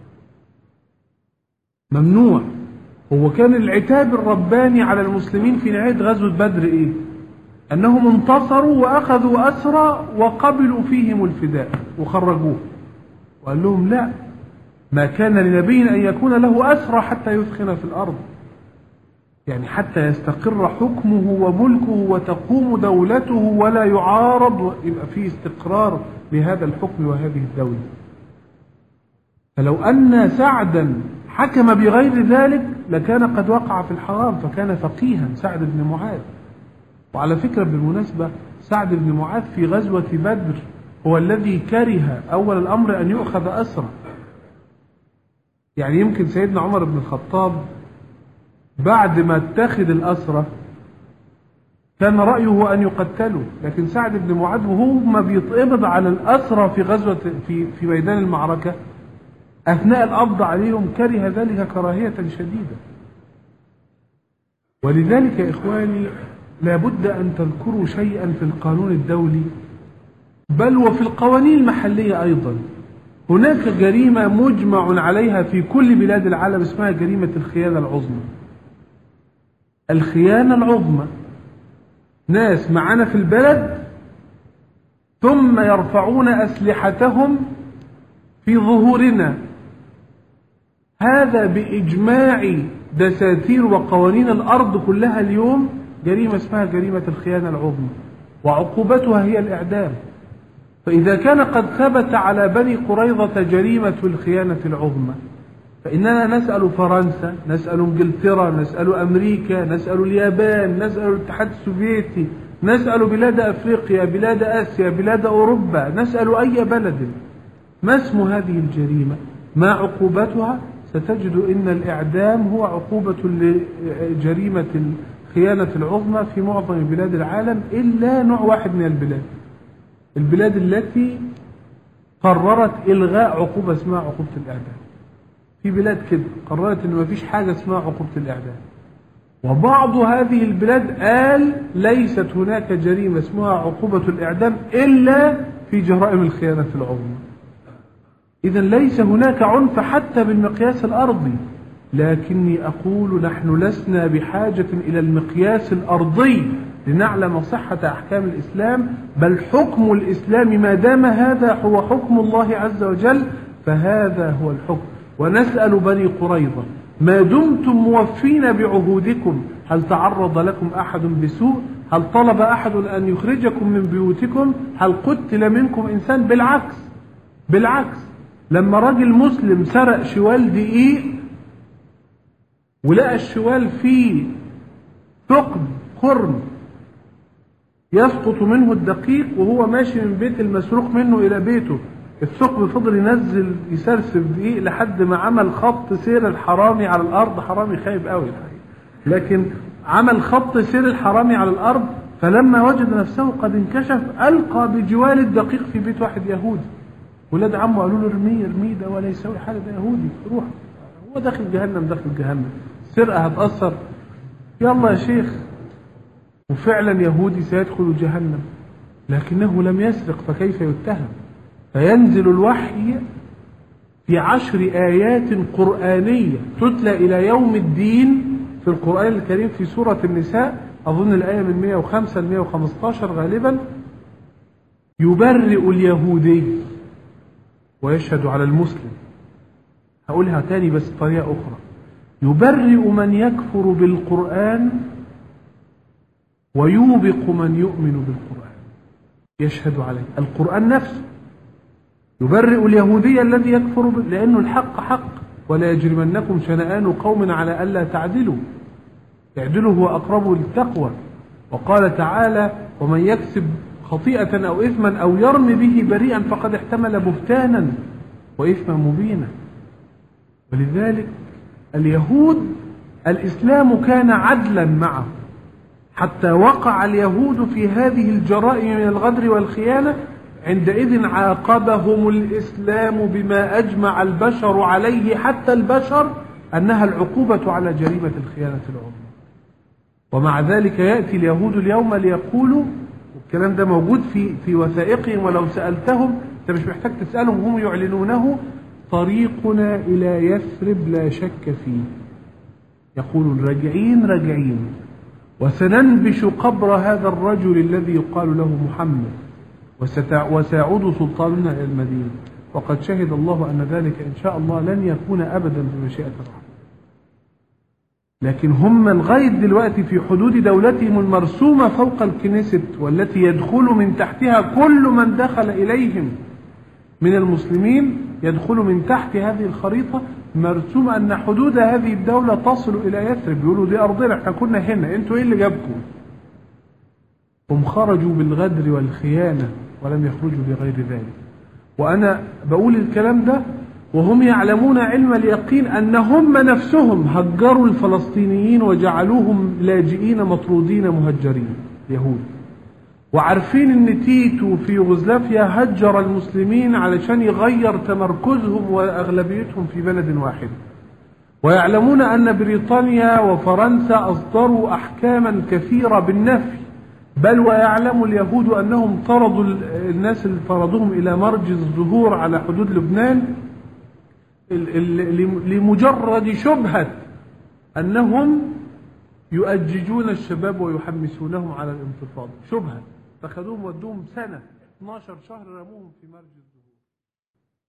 ممنوع. هو كان العتاب الرباني على المسلمين في نهاية غزوة بدر إيه؟ أنهم انتصروا وأخذوا أسرى وقبلوا فيهم الفداء وخرجوه، وقال لهم: لا، ما كان لنبي أن يكون له أسرى حتى يثخن في الأرض، يعني حتى يستقر حكمه وملكه وتقوم دولته ولا يعارض ويبقى فيه استقرار لهذا الحكم وهذه الدولة. فلو أن سعدا حكم بغير ذلك لكان قد وقع في الحرام، فكان فقيها سعد بن معاذ. وعلى فكرة بالمناسبة سعد بن معاذ في غزوة بدر هو الذي كره أول الأمر أن يؤخذ أسرى. يعني يمكن سيدنا عمر بن الخطاب بعد ما اتخذ الأسرى كان رأيه أن يقتلوا، لكن سعد بن معاذ وهو ما بيتقبض على الأسرى في غزوة في في ميدان المعركة أثناء القبض عليهم كره ذلك كراهية شديدة. ولذلك يا إخواني لابد أن تذكروا شيئا في القانون الدولي بل وفي القوانين المحلية أيضا. هناك جريمة مجمع عليها في كل بلاد العالم اسمها جريمة الخيانة العظمى. الخيانة العظمى ناس معنا في البلد ثم يرفعون أسلحتهم في ظهورنا. هذا بإجماع دساتير وقوانين الأرض كلها اليوم جريمة اسمها جريمة الخيانة العظمى، وعقوبتها هي الإعدام. فإذا كان قد ثبت على بني قريظة جريمة الخيانة العظمى فإننا نسأل فرنسا، نسأل انجلترا، نسأل أمريكا، نسأل اليابان، نسأل الاتحاد السوفيتي، نسأل بلاد أفريقيا، بلاد آسيا، بلاد أوروبا، نسأل أي بلد ما اسم هذه الجريمة، ما عقوبتها؟ ستجد إن الإعدام هو عقوبة لجريمة الخيانة العظمى في معظم بلاد العالم إلا نوع واحد من البلاد، البلاد التي قررت إلغاء عقوبة اسمها عقوبة الإعدام. في بلاد كده قررت إن ما فيش حاجة اسمها عقوبة الإعدام، وبعض هذه البلاد قال ليست هناك جريمة اسمها عقوبة الإعدام إلا في جرائم الخيانة العظمى. إذا ليس هناك عنف حتى بالمقياس الأرضي، لكني أقول نحن لسنا بحاجة إلى المقياس الأرضي لنعلم صحة أحكام الإسلام، بل حكم الإسلام ما دام هذا هو حكم الله عز وجل فهذا هو الحكم. ونسأل بني قريظة ما دمتم موفين بعهودكم هل تعرض لكم أحد بسوء؟ هل طلب أحد أن يخرجكم من بيوتكم؟ هل قتل منكم إنسان؟ بالعكس بالعكس لما راجل مسلم سرق شوال دقيق ولقى الشوال فيه ثقب خرم يسقط منه الدقيق وهو ماشي من بيت المسروق منه إلى بيته، الثقب فضل ينزل يسرسب دقيق لحد ما عمل خط سير الحرامي على الأرض. حرامي خايب قوي الحقيقة، لكن عمل خط سير الحرامي على الأرض. فلما وجد نفسه قد انكشف ألقى بجوال الدقيق في بيت واحد يهودي. ولاد عمه قالوا له ارميه ارميه ده ولا يسوي حاجة، ده يهودي روح، هو داخل جهنم داخل جهنم، السرقة هتأثر، يلا يا شيخ. وفعلا يهودي سيدخل جهنم لكنه لم يسرق، فكيف يتهم؟ فينزل الوحي في عشر آيات قرآنية تتلى إلى يوم الدين في القرآن الكريم في سورة النساء، أظن الآية من مئة وخمسة ل مئة وخمسة عشر غالبا، يبرئ اليهودي ويشهد على المسلم. هقولها تاني بس بطريقة أخرى، يبرئ من يكفر بالقرآن ويوبق من يؤمن بالقرآن، يشهد عليه القرآن نفسه. يبرئ اليهودي الذي يكفر ب... لأنه الحق حق، ولا يجرمنكم شنآن قوم على ألا تعدلوا، اعدلوا هو أقرب للتقوى. وقال تعالى ومن يكسب خطيئة أو إثما أو يرمي به بريئا فقد احتمل بهتانا وإثما مبينا. ولذلك اليهود الإسلام كان عدلا معه، حتى وقع اليهود في هذه الجرائم من الغدر والخيانة، عندئذ عاقبهم الإسلام بما أجمع البشر عليه حتى البشر أنها العقوبة على جريمة الخيانة العظمى. ومع ذلك يأتي اليهود اليوم ليقولوا، والكلام ده موجود في في وثائقهم ولو سألتهم أنت مش محتاج تسألهم هم يعلنونه، طريقنا إلى يثرب لا شك فيه. يقولون راجعين راجعين وسننبش قبر هذا الرجل الذي يقال له محمد وسيعود سلطاننا إلى المدينة، وقد شهد الله أن ذلك إن شاء الله لن يكون أبدا بمشيئة الرحمن. لكن هم لغاية دلوقتي في حدود دولتهم المرسومة فوق الكنيست، والتي يدخل من تحتها كل من دخل إليهم من المسلمين، يدخل من تحت هذه الخريطة مرسوم أن حدود هذه الدولة تصل إلى يثرب. بيقولوا دي أرضنا، احنا كنا هنا، انتوا ايه اللي جابكم؟ هم خرجوا بالغدر والخيانة ولم يخرجوا بغير ذلك. وأنا بقول الكلام ده وهم يعلمون علم اليقين أن هم نفسهم هجروا الفلسطينيين وجعلوهم لاجئين مطرودين مهجرين يهود، وعارفين ان تيتو في يوغوسلافيا هجر المسلمين علشان يغير تمركزهم واغلبيتهم في بلد واحد، ويعلمون ان بريطانيا وفرنسا اصدروا احكاما كثيرة بالنفي، بل ويعلم اليهود انهم طردوا الناس اللي طردوهم الى مرج الظهور على حدود لبنان لمجرد شبهة انهم يؤججون الشباب ويحمسونهم على الانتفاضة. شبهة، فخذوهم ودوهم سنة اثناشر شهر رموهم في مرج